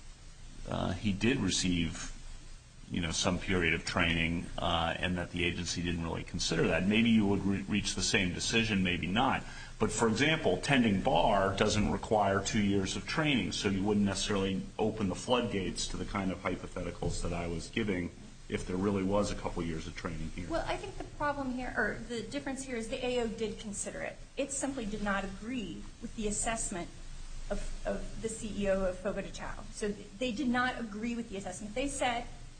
uh, he did receive, you know, some period of training, uh, and that the agency didn't really consider that. Maybe you would re- reach the same decision, maybe not. But, for example, tending bar doesn't require two years of training, so you wouldn't necessarily open the floodgates to the kind of hypotheticals that I was giving if there really was a couple years of training here. Well, I think the problem here, or the difference here, is the A O did consider it. It simply did not agree with the assessment of, of the C E O of Fogo de Chao. So they did not agree with the assessment. They said,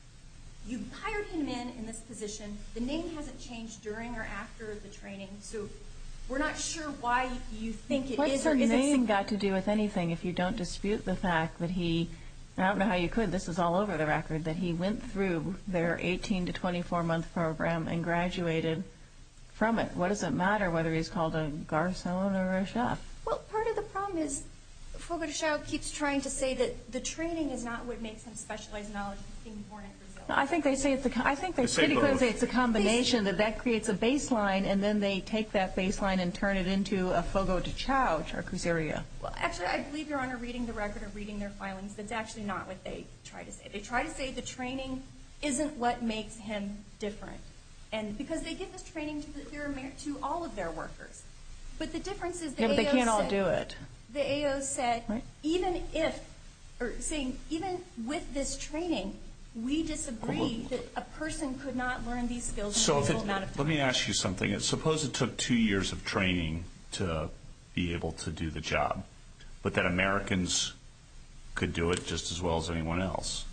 you hired him in in this position. The name hasn't changed during or after the training, so we're not sure why you think it What's is the or isn't. name got to do with anything if you don't dispute the fact that he, I don't know how you could, this is all over the record, that he went through their eighteen to twenty-four month program and graduated from it? What does it matter whether he's called a garçon or a chef? Well, part of the problem is Fogo de Chao keeps trying to say that the training is not what makes him specialized knowledge of being born in Brazil. No, I think they say it's a, I think they They say pretty clearly both. say it's a combination, that that creates a baseline, and then they take that baseline and turn it into a Fogo de Chao charcuteria. Well, actually, I believe, Your Honor, reading the record or reading their filings, that's actually not what they try to say. They try to say the training isn't what makes him different. And because they give this training to, the, their, to all of their workers. But the difference is the Yeah, but they A O can't all said- do it. The A O said, Right. even if, or saying, even with this training, we disagree that a person could not learn these skills in So a if reasonable it, amount of time. let me ask you something. Suppose it took two years of training to be able to do the job, but that Americans could do it just as well as anyone else.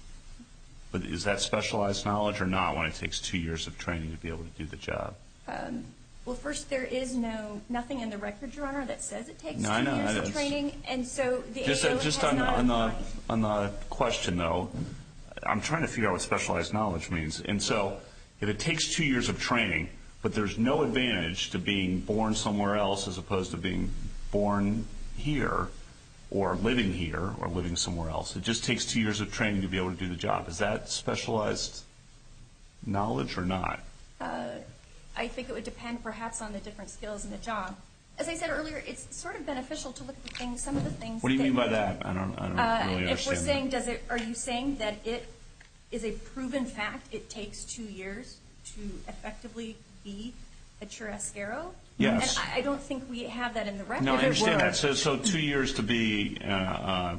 But is that specialized knowledge or not when it takes two years of training to be able to do the job? Um, well, first, there is no nothing in the record, Your Honor, that says it takes No, two I know, years I- of it's- training, and so the Just, A O uh, just has on, not on the applied. on the question though, I'm trying to figure out what specialized knowledge means. And so, if it takes two years of training, but there's no advantage to being born somewhere else as opposed to being born here, or living here, or living somewhere else, it just takes two years of training to be able to do the job. Is that specialized knowledge or not? Uh, I think it would depend perhaps on the different skills in the job. As I said earlier, it's sort of beneficial to look at the things, some of the things. What do you that, mean by that? I don't, I don't Uh, really if we're understand. saying, does it? Are you saying that it is a proven fact? It takes two years to effectively be a churrasquero? Yes. And I, I don't think we have that in the record. No, I If it understand were- that. So, so two years to be, uh, uh,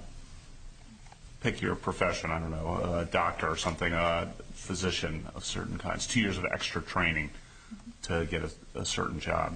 pick your profession, I don't know, a doctor or something, a physician of certain kinds, two years of extra training to get a, a certain job.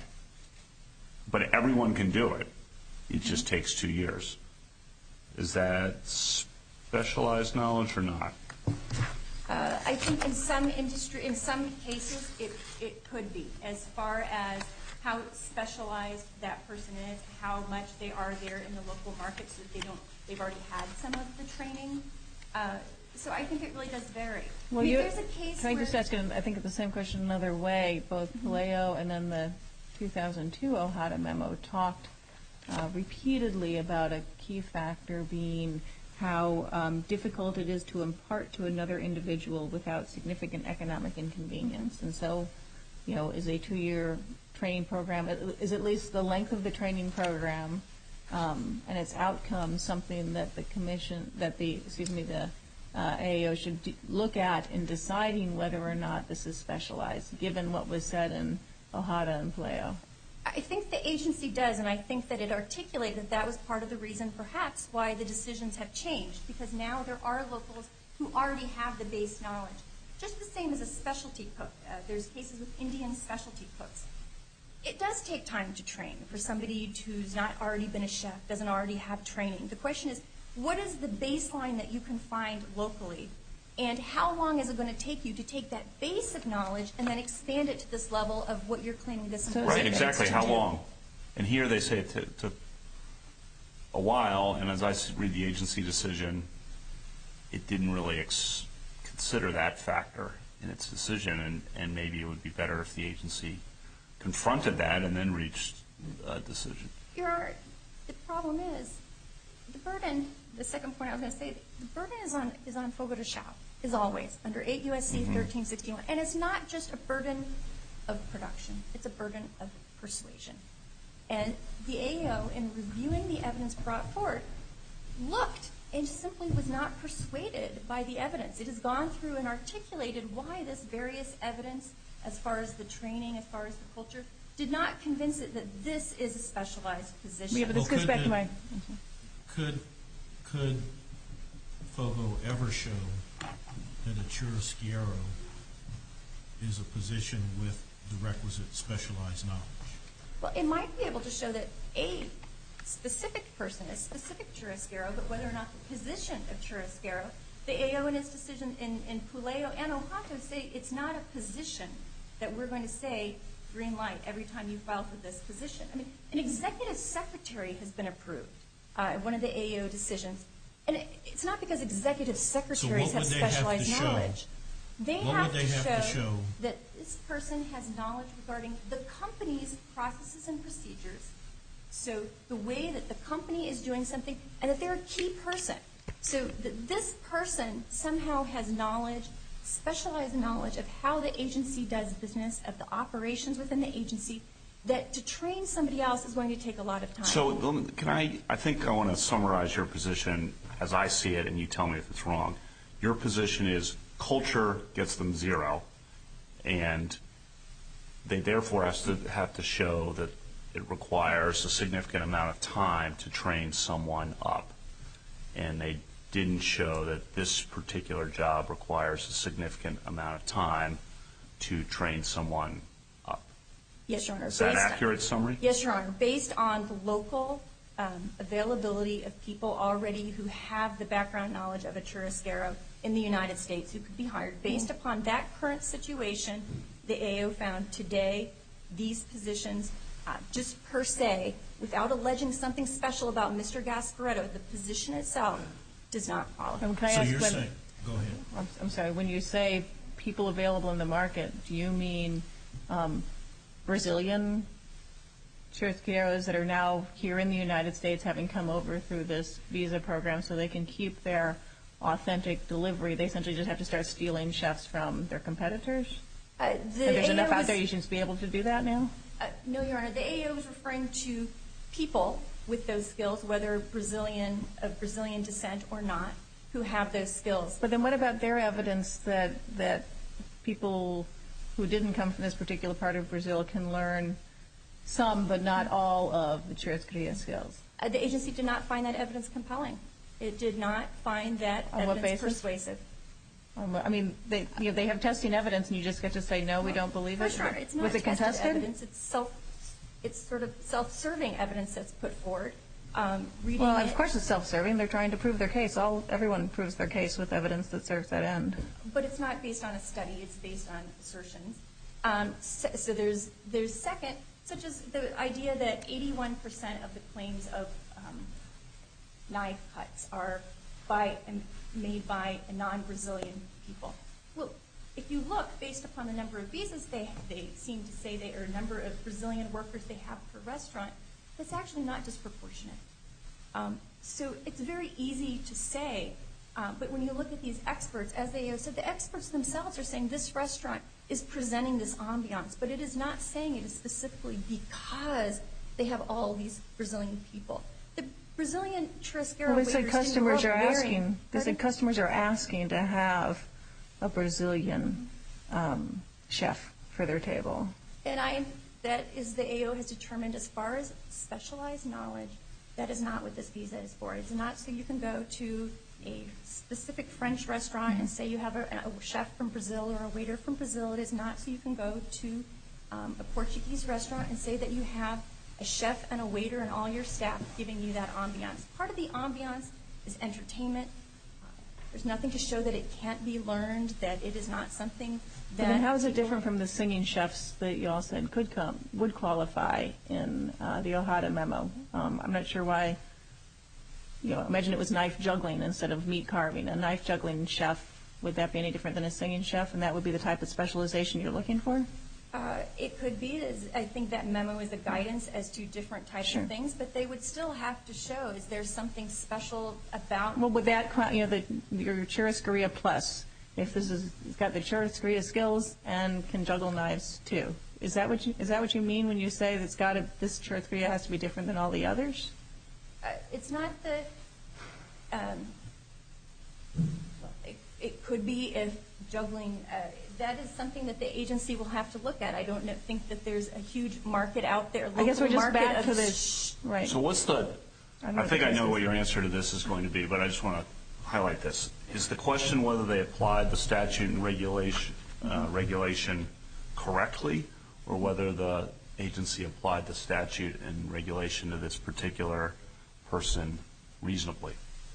But everyone can do it. It just takes two years. Is that specialized knowledge or not? Uh, I think in some industry, in some cases, it, it could be, as far as how specialized that person is, how much they are there in the local market, so that they don't, they've already had some of the training. Uh, so I think it really does vary. Well, I mean, you, there's a case can I where, just ask, I think the same question another way, both Palaio and then the two thousand two OHADA memo talked uh, repeatedly about a key factor being how um, difficult it is to impart to another individual without significant economic inconvenience. And so, you know, is a two-year training program, is at least the length of the training program um, and its outcome something that the commission, that the, excuse me, the uh, A A O should d- look at in deciding whether or not this is specialized, given what was said in OHADA and Palaio? I think the agency does, and I think that it articulated that that was part of the reason, perhaps, why the decisions have changed, because now there are locals who already have the base knowledge. Just the same as a specialty cook. Uh, there's cases with Indian specialty cooks. It does take time to train for somebody who's not already been a chef, doesn't already have training. The question is, what is the baseline that you can find locally, and how long is it going to take you to take that base of knowledge and then expand it to this level of what you're claiming this employee Right, exactly. to How do? long? And here they say it t- took a while, and as I read the agency decision, it didn't really ex- consider that factor in its decision, and, and maybe it would be better if the agency confronted that and then reached a decision. Your Honor, the problem is the burden. The second point I was going to say, the burden is on is on Fogo de Chão, is always under eight U S C Mm-hmm. thirteen sixty-one, and it's not just a burden of production; it's a burden of persuasion. And the A A O, in reviewing the evidence brought forward, looked and simply was not persuaded by the evidence. It has gone through and articulated why this various evidence, as far as the training, as far as the culture, did not convince it that this is a specialized position. Yeah, but this Well, goes could back to the- my... Could could Fogo ever show that a churrasquero is a position with the requisite specialized knowledge? Well, it might be able to show that a specific person, a specific churrasquero, but whether or not the position of churrasquero, the A A O in its decision in, in Palaio and OHADA say it's not a position that we're going to say green light every time you file for this position. I mean, an executive secretary has been approved, uh, one of the A A O decisions. And it, it's not because executive secretaries what have would they have to specialized show? knowledge. They What have would they to have to show show? that this person has knowledge regarding the company's processes and procedures, so the way that the company is doing something, and that they're a key person. So that this person somehow has knowledge, specialized knowledge of how the agency does business, of the operations within the agency, that to train somebody else is going to take a lot of time. So can I, I think I want to summarize your position as I see it, and you tell me if it's wrong. Your position is culture gets them zero, and they therefore have to, have to show that it requires a significant amount of time to train someone up. And they didn't show that this particular job requires a significant amount of time to train someone up. Yes, Your Honor. Is that Based- accurate summary? Yes, Your Honor. Based on the local um, availability of people already who have the background knowledge of a churrasquero in the United States who could be hired, based upon that current situation, the A A O found today these positions, uh, just per se, without alleging something special about Mister Gasparetto, the position itself does not qualify. Um, can I So ask you're when- saying, go ahead. I'm, I'm sorry, when you say people available in the market, do you mean um, Brazilian churrasqueros that are now here in the United States, having come over through this visa program so they can keep their authentic delivery? They essentially just have to start stealing chefs from their competitors? Uh, the And there's A A O enough out was- there you should be able to do that now? Uh, no, Your Honor. The A A O is referring to people with those skills, whether Brazilian of Brazilian descent or not, who have those skills. But then what about their evidence that that people who didn't come from this particular part of Brazil can learn some but not all of the churrasqueria skills? Uh, the agency did not find that evidence compelling. It did not find that On what evidence basis? persuasive. Um, I mean, they you know, they have testing evidence, and you just get to say, no, we don't believe it? For sure. It's not Was it tested contested? evidence. It's self. It's sort of self-serving evidence that's put forward. um, reading Well, it. of course it's self-serving. They're trying to prove their case. All Everyone proves their case with evidence that serves that end. But it's not based on a study. It's based on assertions. Um, so, so there's there's second, such as the idea that eighty-one percent of the claims of um, knife cuts are by made by non-Brazilian people. Well, if you look, based upon the number of visas they they seem to say they or number of Brazilian workers they have per restaurant, that's actually not disproportionate. Um, so it's very easy to say, uh, but when you look at these experts, as they said, the experts themselves are saying this restaurant is presenting this ambiance, but it is not saying it is specifically because they have all these Brazilian people. The Brazilian churrasquero Well, they waiters said didn't grow customers up are wearing- asking. They Pardon? said customers are asking to have a Brazilian um, chef for their table. And I, that is the A O has determined as far as specialized knowledge, that is not what this visa is for. It's not so you can go to a specific French restaurant and say you have a, a chef from Brazil or a waiter from Brazil. It is not so you can go to um, a Portuguese restaurant and say that you have a chef and a waiter and all your staff giving you that ambiance. Part of the ambiance is entertainment. There's nothing to show that it can't be learned, that it is not something that... But then how is it different from the singing chefs that you all said could come, would qualify in uh, the Ojeda memo? Um, I'm not sure why, you know, imagine it was knife juggling instead of meat carving. A knife juggling chef, would that be any different than a singing chef, and that would be the type of specialization you're looking for? Uh, it could be. I think that memo is a guidance as to different types Sure. of things, but they would still have to show, is there something special about... Well, with that, you know, the, your churrascaria plus, if this is, it's got the churrascaria skills and can juggle knives too. Is that what you, is that what you mean when you say that it's got to, this churrascaria has to be different than all the others? Uh, it's not the... Um, it, it could be if juggling... Uh, that is something that the agency will have to look at. I don't know, think that there's a huge market out there. I guess we're just market back of to this, right? So what's the, I don't know I what think the I know case what is. your answer to this is going to be, but I just want to highlight this. Is the question whether they applied the statute and regulation, uh, regulation correctly, or whether the agency applied the statute and regulation to this particular person reasonably?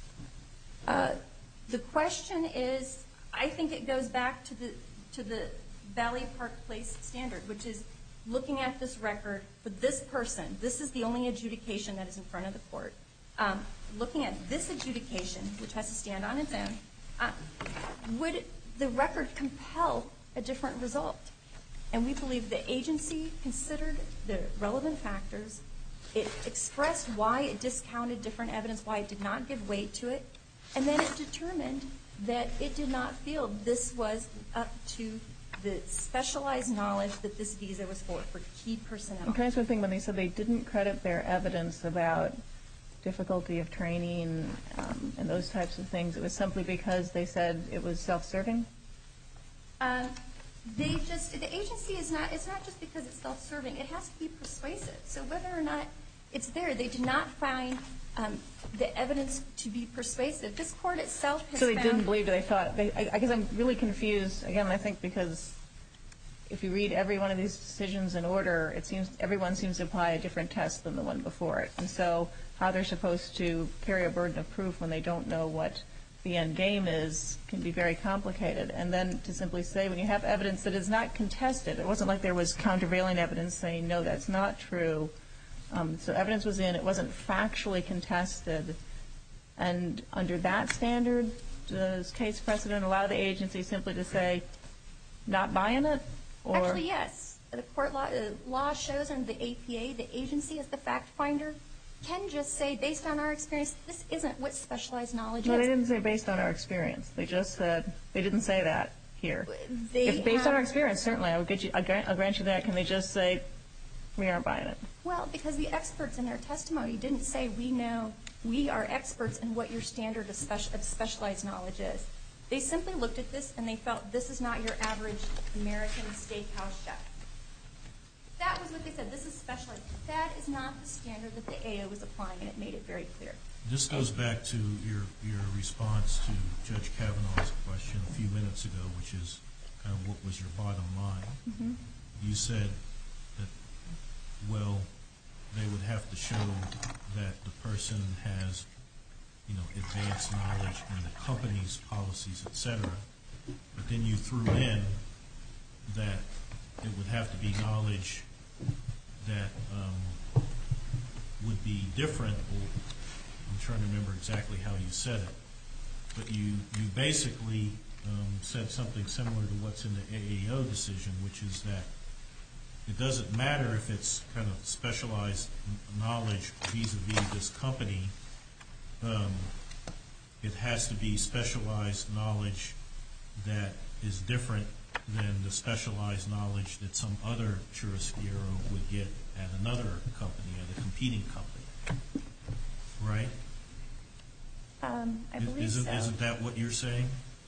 Uh, the question is, I think it goes back to the to the Valley Park Place standard, which is looking at this record for this person. This is the only adjudication that is in front of the court. Um, looking at this adjudication, which has to stand on its own, uh, would the record compel a different result? And we believe the agency considered the relevant factors. It expressed why it discounted different evidence, why it did not give weight to it, and then it determined that it did not feel this was up to the specialized knowledge that this visa was for, for key personnel. Okay, that's one thing when they said they didn't credit their evidence about difficulty of training um, and those types of things. It was simply because they said it was self-serving? Um, they just, the agency is not, it's not just because it's self-serving. It has to be persuasive. So whether or not it's there, they did not find um, the evidence to be persuasive. This court itself has So they found... didn't believe that they thought. They, I, I guess I'm really confused, again, I think because if you read every one of these decisions in order, it seems everyone seems to apply a different test than the one before it. And so how they're supposed to carry a burden of proof when they don't know what the end game is can be very complicated. And then to simply say when you have evidence that is not contested, it wasn't like there was countervailing evidence saying, no, that's not true. Um, so evidence was in. It wasn't factually contested. And under that standard, does case precedent allow the agency simply to say, not buying it? Or Actually, yes. The court law, uh, law shows under the A P A, the agency as the fact finder can just say, based on our experience, this isn't what specialized knowledge No, is. they didn't say based on our experience. They just said, they didn't say that here. They If based on have- our experience, certainly, I would get you, I'll grant, I'll grant you that. Can they just say, we aren't buying it? Well, because the experts in their testimony didn't say, we know, we are experts in what your standard of, speci- of specialized knowledge is. They simply looked at this and they felt, this is not your average American steakhouse chef. That was what they said. This is specialized. That is not the standard that the A O was applying, and it made it very clear. This goes back to your your response to Judge Kavanaugh's question a few minutes ago, which is kind of what was your bottom line. Mm-hmm. You said that, well, they would have to show that the person has, you know, advanced knowledge in the company's policies, et cetera. But then you threw in that it would have to be knowledge that um, would be different. I'm trying to remember exactly how you said it. But you, you basically um, said something similar to what's in the A A O decision, which is that it doesn't matter if it's kind of specialized knowledge vis-a-vis this company. Um, it has to be specialized knowledge that is different than the specialized knowledge that some other churrasquero would get at another company, at a competing company. Right? Um, I believe isn't, so. Isn't that what you're saying?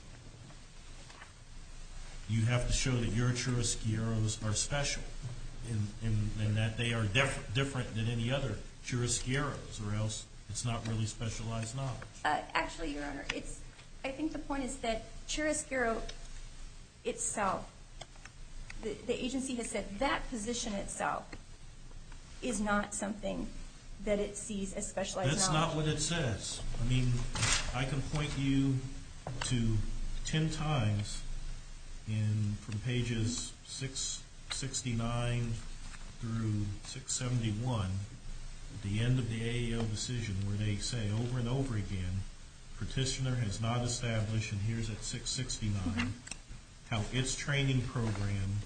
You have to show that your churrasqueros are special in, in, in that they are def- different than any other churrasqueros, or else it's not really specialized knowledge. Uh, actually, Your Honor, it's. I think the point is that churrasquero itself, the, the agency has said that position itself is not something that it sees as specialized That's knowledge. not what it says. I mean, I can point you to ten times in from pages six sixty-nine through six seventy-one, at the end of the A A O decision, where they say over and over again, petitioner has not established, and here's at six sixty-nine, mm-hmm. how its training program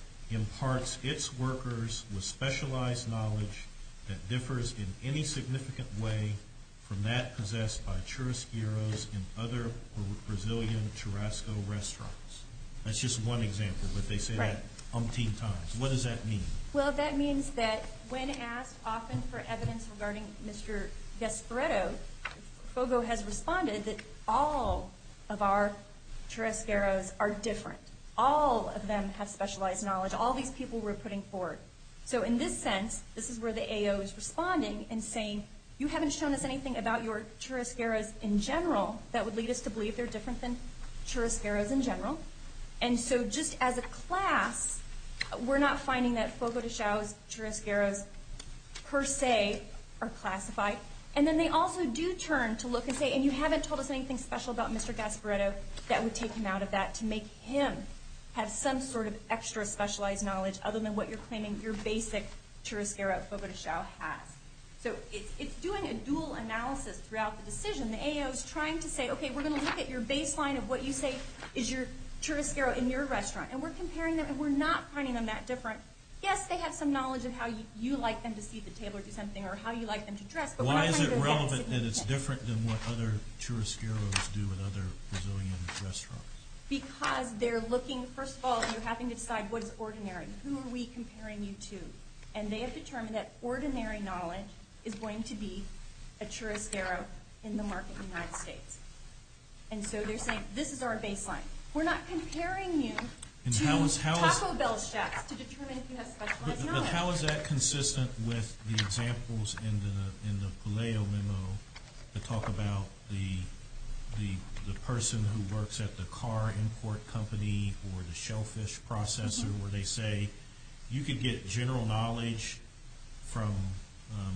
imparts its workers with specialized knowledge that differs in any significant way from that possessed by churrasqueros in other Brazilian churrasco restaurants. That's just one example, but they say right. that umpteen times. What does that mean? Well, that means that when asked often for evidence regarding Mister Gasparetto, Fogo has responded that all of our churrasqueros are different. All of them have specialized knowledge. All these people we're putting forward. So in this sense, this is where the A A O is responding and saying, you haven't shown us anything about your churrasqueros in general that would lead us to believe they're different than churrasqueros in general. And so just as a class, we're not finding that Fogo de Chao's churrasqueros per se are classified. And then they also do turn to look and say, and you haven't told us anything special about Mister Gasparetto that would take him out of that to make him have some sort of extra specialized knowledge other than what you're claiming your basic churrasquero at Fogo de Chao has. So it's, it's doing a dual analysis throughout the decision. The A A O is trying to say, okay, we're going to look at your baseline of what you say is your churrasquero in your restaurant, and we're comparing them, and we're not finding them that different. Yes, they have some knowledge of how you, you like them to seat the table or do something, or how you like them to dress, but why we're not is it finding relevant that that it's different than what other churrasqueros do at other Brazilian restaurants? Because they're looking, first of all, you're having to decide what is ordinary. Who are we comparing you to? And they have determined that ordinary knowledge is going to be a churrasquero in the market in the United States. And so they're saying, this is our baseline. We're not comparing you and to how is, how Taco is, Bell chefs to determine if you have specialized but, knowledge. But how is that consistent with the examples in the in the Puleo memo that talk about the the the person who works at the car import company or the shellfish processor, mm-hmm. where they say you could get general knowledge from um,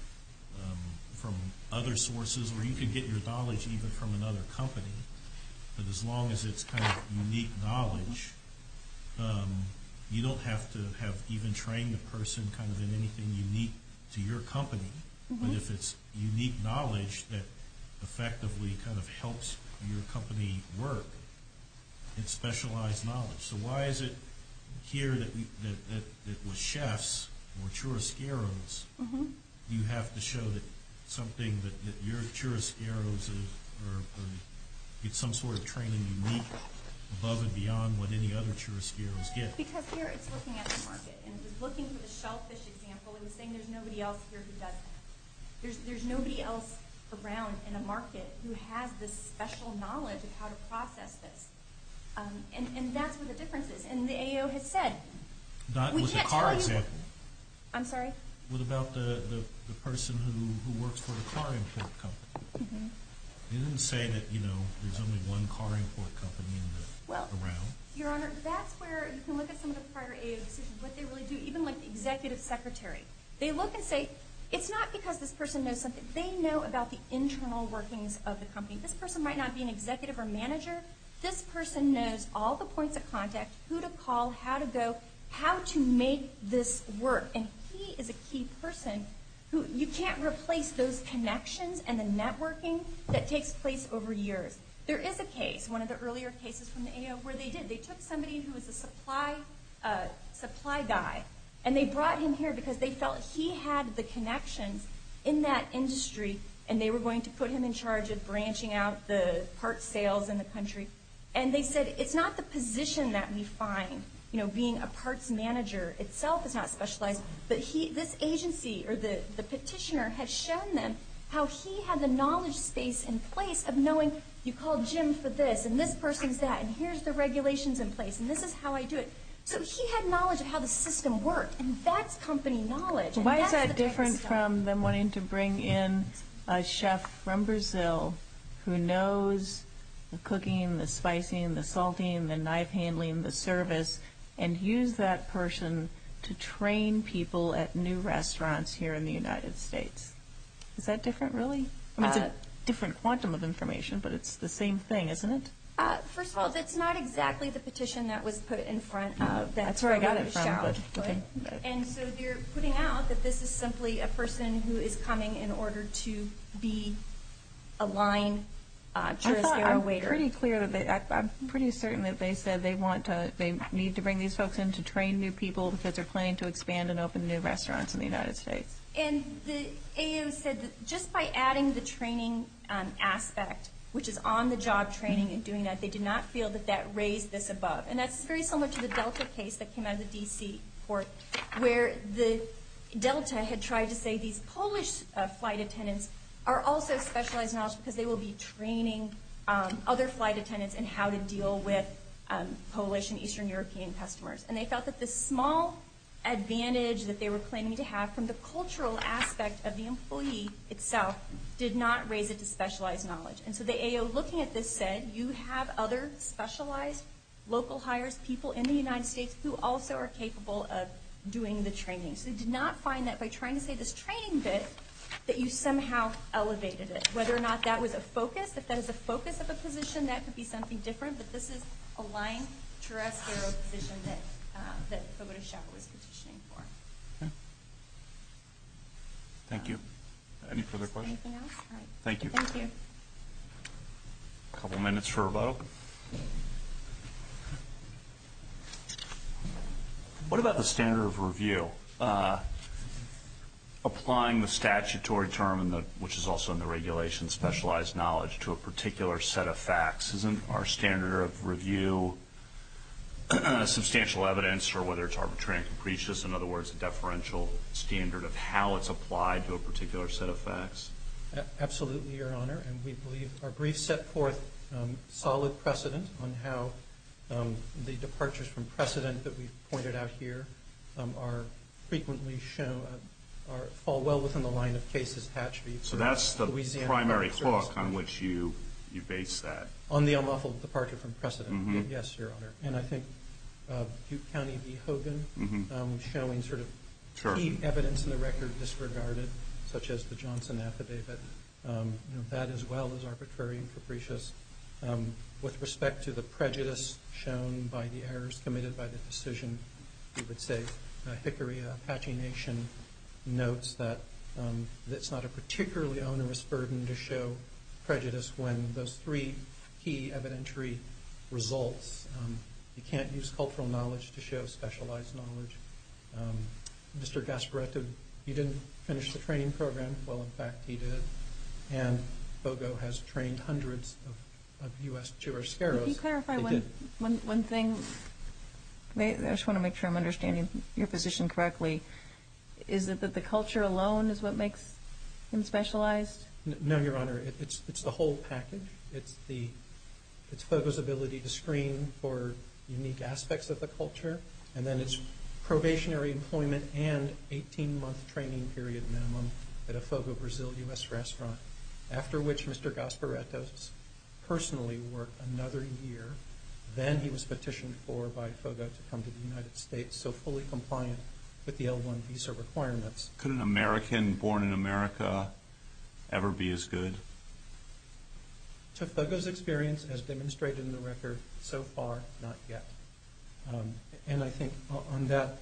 um, from other sources, or you could get your knowledge even from another company, but as long as it's kind of unique knowledge, um, you don't have to have even trained the person kind of in anything unique to your company, mm-hmm. but if it's unique knowledge that effectively kind of helps your company work, it's specialized knowledge. So why is it here that we, that, that, that with chefs or churrasqueros, mm-hmm. you have to show that something that, that your churrasqueros is, or, or get some sort of training unique above and beyond what any other churrasqueros get? Because here it's looking at the market, and it was looking for the shellfish example. It was saying there's nobody else here who does that. There's there's nobody else around in a market who has this special knowledge of how to process this. Um, and, and that's where the difference is. And the A A O has said, Not we with can't the car tell you example. What, I'm sorry? What about the, the, the person who, who works for the car import company? Mm-hmm. They didn't say that, you know, there's only one car import company in the well, around. Your Honor, that's where you can look at some of the prior A A O decisions, what they really do. Even like the executive secretary, They look and say, it's not because this person knows something. They know about the internal workings of the company. This person might not be an executive or manager. This person knows all the points of contact, who to call, how to go, how to make this work. And he is a key person who you can't replace those connections and the networking that takes place over years. There is a case, one of the earlier cases from the A O, where they did. They took somebody who was a supply uh, supply guy, and they brought him here because they felt he had the connections in that industry, and they were going to put him in charge of branching out the part sales in the country. And they said, it's not the position that we find, you know, being a parts manager itself is not specialized, but he, this agency or the, the petitioner has shown them how he had the knowledge space in place of knowing you call Jim for this, and this person's that, and here's the regulations in place, and this is how I do it. So he had knowledge of how the system worked, and that's company knowledge. Why is that different from them wanting to bring in a chef from Brazil who knows the cooking, the spicing, the salting, the knife handling, the service, and use that person to train people at new restaurants here in the United States? Is that different, really? I mean, it's a different quantum of information, but it's the same thing, isn't it? Uh, first of all, that's not exactly the petition that was put in front of that. That's where I got it from. But, okay. And so they're putting out that this is simply a person who is coming in order to be a line uh, churrasquero I'm waiter. pretty clear that they, I, I'm pretty certain that they said they want to, they need to bring these folks in to train new people because they're planning to expand and open new restaurants in the United States. And the A O said that just by adding the training um, aspect, which is on-the-job training and doing that, they did not feel that that raised this above. And that's very similar to the Delta case that came out of the D C court, where the Delta had tried to say these Polish uh, flight attendants are also specialized knowledge because they will be training um, other flight attendants in how to deal with um, Polish and Eastern European customers. And they felt that this small advantage that they were claiming to have from the cultural aspect of the employee itself did not raise it to specialized knowledge. And so the A O, looking at this, said you have other specialized local hires, people in the United States who also are capable of doing the training. So they did not find that by trying to say this training bit that you somehow elevated it. Whether or not that was a focus, if that is a focus of a position, that could be something different, but this is a line churrasquero position that uh, that Fogo de Chão was petitioning for. Okay. Thank you. Any further questions? Anything else? All right. Thank you. Thank you. A couple minutes for rebuttal. What about the standard of review? Uh, applying the statutory term, in the, which is also in the regulation, specialized knowledge, to a particular set of facts. Isn't our standard of review substantial evidence, or whether it's arbitrary and capricious, in other words, a deferential standard of how it's applied to a particular set of facts? Absolutely, Your Honor, and we believe our brief set forth um, solid precedent on how um, the departures from precedent that we've pointed out here um, are frequently shown, uh, are fall well within the line of cases Hatchby. So that's the Louisiana primary Public hook on which you, you base that. On the unlawful departure from precedent, Mm-hmm. yes, Your Honor. And I think uh, Butte County v. Hogan, Mm-hmm. um, showing sort of Sure. key evidence in the record disregarded, such as the Johnson affidavit, um, you know, that as well is arbitrary and capricious. Um, with respect to the prejudice shown by the errors committed by the decision, we would say uh, Hickory Apache Nation notes that um, it's not a particularly onerous burden to show prejudice when those three key evidentiary results. Um, you can't use cultural knowledge to show specialized knowledge. Um, Mister Gasparetto, you didn't finish the training program. Well, in fact, he did. And Fogo has trained hundreds of, of U S churrasqueros. Can you clarify They one, did. one, one thing? I just want to make sure I'm understanding your position correctly. Is it that the culture alone is what makes him specialized? N- No, Your Honor. It, it's it's the whole package. It's the it's Fogo's ability to screen for unique aspects of the culture, and then it's probationary employment and eighteen-month training period minimum at a Fogo Brazil U S restaurant, after which Mister Gasparetto personally worked another year. Then he was petitioned for by Fogo to come to the United States, so fully compliant with the L one visa requirements. Could an American born in America ever be as good? To Fogo's experience, as demonstrated in the record so far, not yet. Um, and I think on that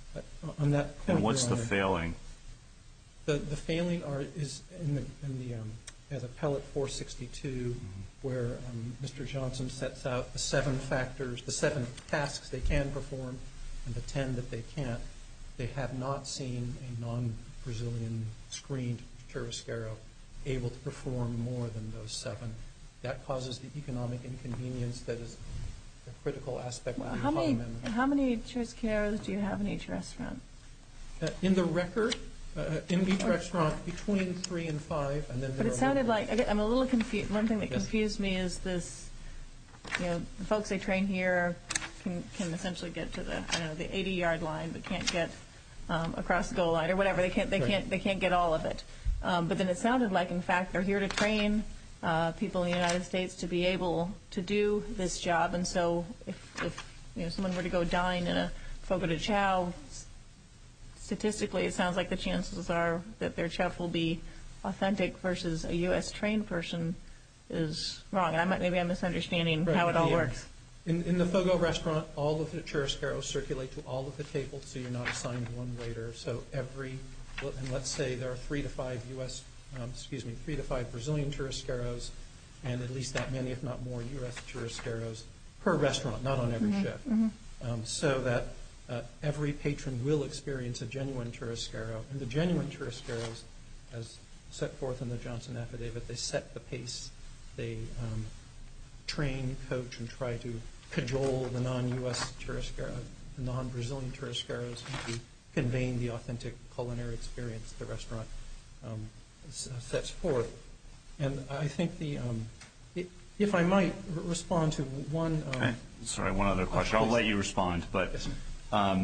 on that point, and what's Your the Honor, failing? The the failing are is in the in the um, at appellate four sixty-two, mm-hmm. where um, Mister Johnson sets out the seven factors, the seven tasks they can perform, and the ten that they can't. They have not seen a non-Brazilian screened churrasquero able to perform more than those seven. That causes the economic inconvenience that is a critical aspect Well, of the how many amendment. how many churrasqueros do you have in each restaurant? Uh, in the record, uh, in each restaurant, between three and five, and then. But there it are sounded locals. like I'm a little confused. One thing that Yes. confused me is this. You know, the folks they train here can can essentially get to the I don't know the eighty yard line, but can't get um, across the goal line or whatever. They can't they Right. can't they can't get all of it. Um, but then it sounded like, in fact, they're here to train uh, people in the United States to be able to do this job. And so, if, if you know someone were to go dine in a Fogo de Chao, statistically, it sounds like the chances are that their chef will be authentic versus a U S trained person is wrong. And I might maybe I'm misunderstanding Right. how it all The, uh, works. In, in the Fogo restaurant, all of the churrasqueros circulate to all of the tables, so you're not assigned one waiter. So every, and let's say there are three to five U S, um, excuse me, three to five Brazilian churrasqueros, and at least that many, if not more, U S churrasqueros per restaurant, not on every Mm-hmm. shift. Um, so that uh, every patron will experience a genuine churrasquero. And the genuine churrasqueros, as set forth in the Johnson affidavit, they set the pace. They um, train, coach, and try to cajole the non-U S churrasquero, the non-Brazilian churrasqueros into conveying the authentic culinary experience the restaurant um, s- sets forth. And I think the, um, i- if I might r- respond to one. Um, Okay. Sorry, one other question. I'll please. let you respond, but Yes, sir. um,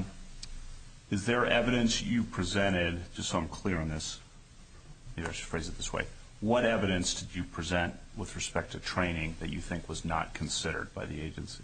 is there evidence you presented, just so I'm clear on this, maybe I should phrase it this way, what evidence did you present with respect to training that you think was not considered by the agency?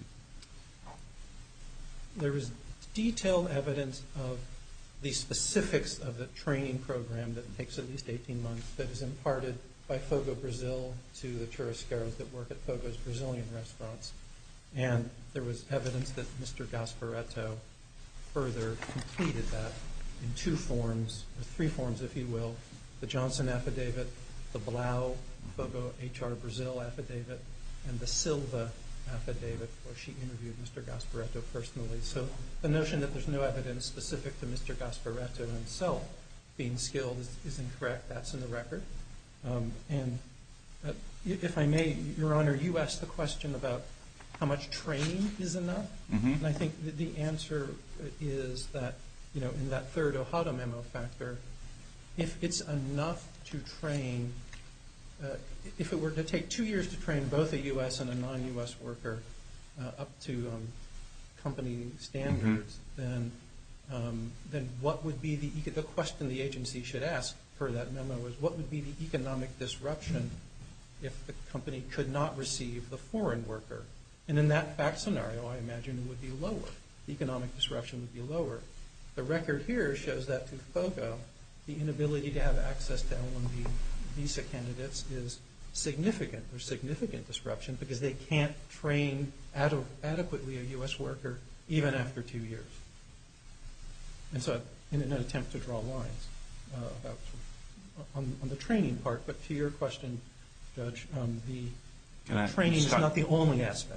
There is detailed evidence of the specifics of the training program that takes at least eighteen months that is imparted by Fogo Brazil to the churrasqueros that work at Fogo's Brazilian restaurants. And there was evidence that Mister Gasparetto further completed that in two forms, or three forms, if you will, the Johnson affidavit, the Blau Fogo H R Brazil affidavit, and the Silva affidavit, where she interviewed Mister Gasparetto personally. So the notion that there's no evidence specific to Mister Gasparetto himself being skilled is, is incorrect. That's in the record. Um, and uh, if I may, Your Honor, you asked the question about how much training is enough. Mm-hmm. And I think that the answer is that, you know, in that third Ojeda memo factor, if it's enough to train, uh, if it were to take two years to train both a U S and a non-U S worker uh, up to um, company standards, mm-hmm. then um, then what would be the the question the agency should ask per that memo is what would be the economic disruption if the company could not receive the foreign worker? And in that fact scenario, I imagine it would be lower. The economic disruption would be lower. The record here shows that to Fogo, the inability to have access to L one B visa candidates is significant. There's significant disruption because they can't train ad- adequately a U S worker even after two years. And so in an attempt to draw lines uh, about on, on the training part, but to your question, Judge, um, the Can I training is start- not the only aspect.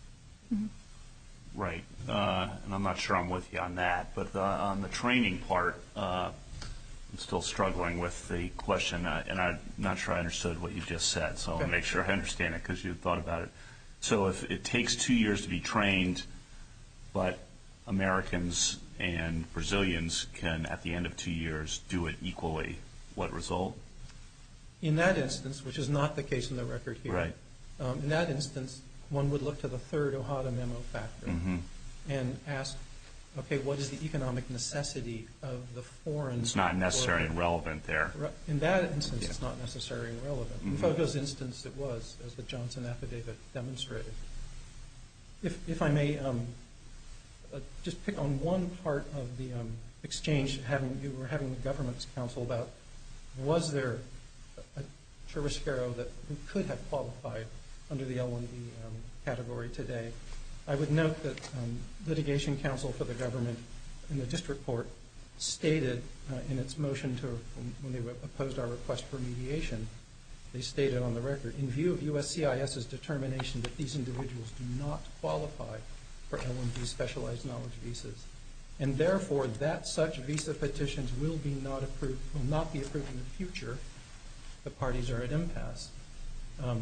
Right. Uh, and I'm not sure I'm with you on that. But uh, on the training part, uh, I'm still struggling with the question, uh, and I'm not sure I understood what you just said, so Okay. I'll make sure I understand it because you thought about it. So if it takes two years to be trained, but Americans and Brazilians can, at the end of two years, do it equally, what result? In that instance, which is not the case in the record here, Right. um, in that instance, one would look to the third Ojeda memo factor Mm-hmm. and ask, okay, what is the economic necessity of the foreign It's not necessary worker? and relevant there. Ri- In that instance, Yeah. it's not necessary and relevant. In Mhm. Fogo's instance, it was, as the Johnson affidavit demonstrated. If, if I may um, uh, just pick on one part of the um, exchange having you were having the government's counsel about was there a churrasquero that who could have qualified under the L one B um, category today. I would note that um, litigation counsel for the government in the district court stated uh, in its motion to when they opposed our request for mediation, they stated on the record, in view of U S C I S's determination that these individuals do not qualify for L one B specialized knowledge visas, and therefore that such visa petitions will be not approved, will not be approved in the future. The parties are at impasse. Um,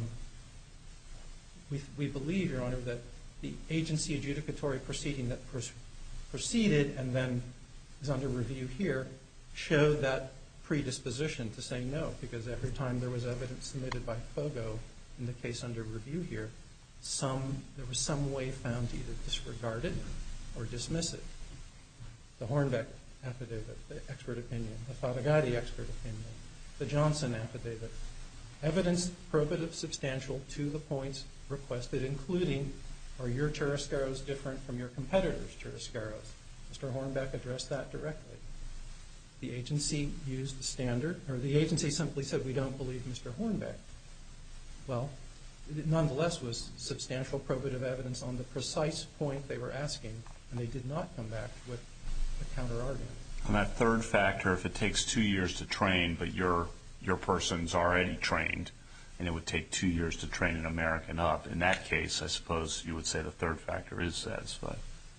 we, we believe, Your Honor, that the agency adjudicatory proceeding that pr- proceeded and then is under review here showed that predisposition to say no, because every time there was evidence submitted by FOGO in the case under review here, some there was some way found to either disregard it or dismiss it. The Hornbeck affidavit, the expert opinion, the Fadagadi expert opinion, the Johnson affidavit, evidence probative substantial to the points requested, including are your churrasqueros different from your competitors' churrasqueros? Mister Hornbeck addressed that directly. The agency used the standard, or the agency simply said, we don't believe Mister Hornbeck. Well, it nonetheless was substantial probative evidence on the precise point they were asking, and they did not come back with a counter-argument. On that third factor, if it takes two years to train, but your your person's already trained, and it would take two years to train an American up, in that case, I suppose you would say the third factor is satisfied.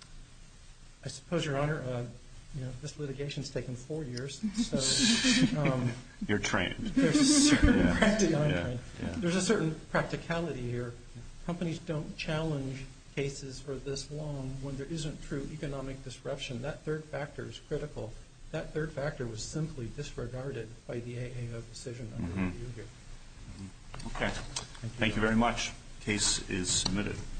I suppose, Your Honor, uh, you know, this litigation's taken four years, so um, you're trained. There's a certain yeah. practi- yeah. Yeah. There's a certain practicality here. Companies don't challenge cases for this long when there isn't true economic disruption. That third factor is critical. That third factor was simply disregarded by the A A O decision under mm-hmm. review here. Mm-hmm. Okay. Thank you, Thank you very much. Case is submitted.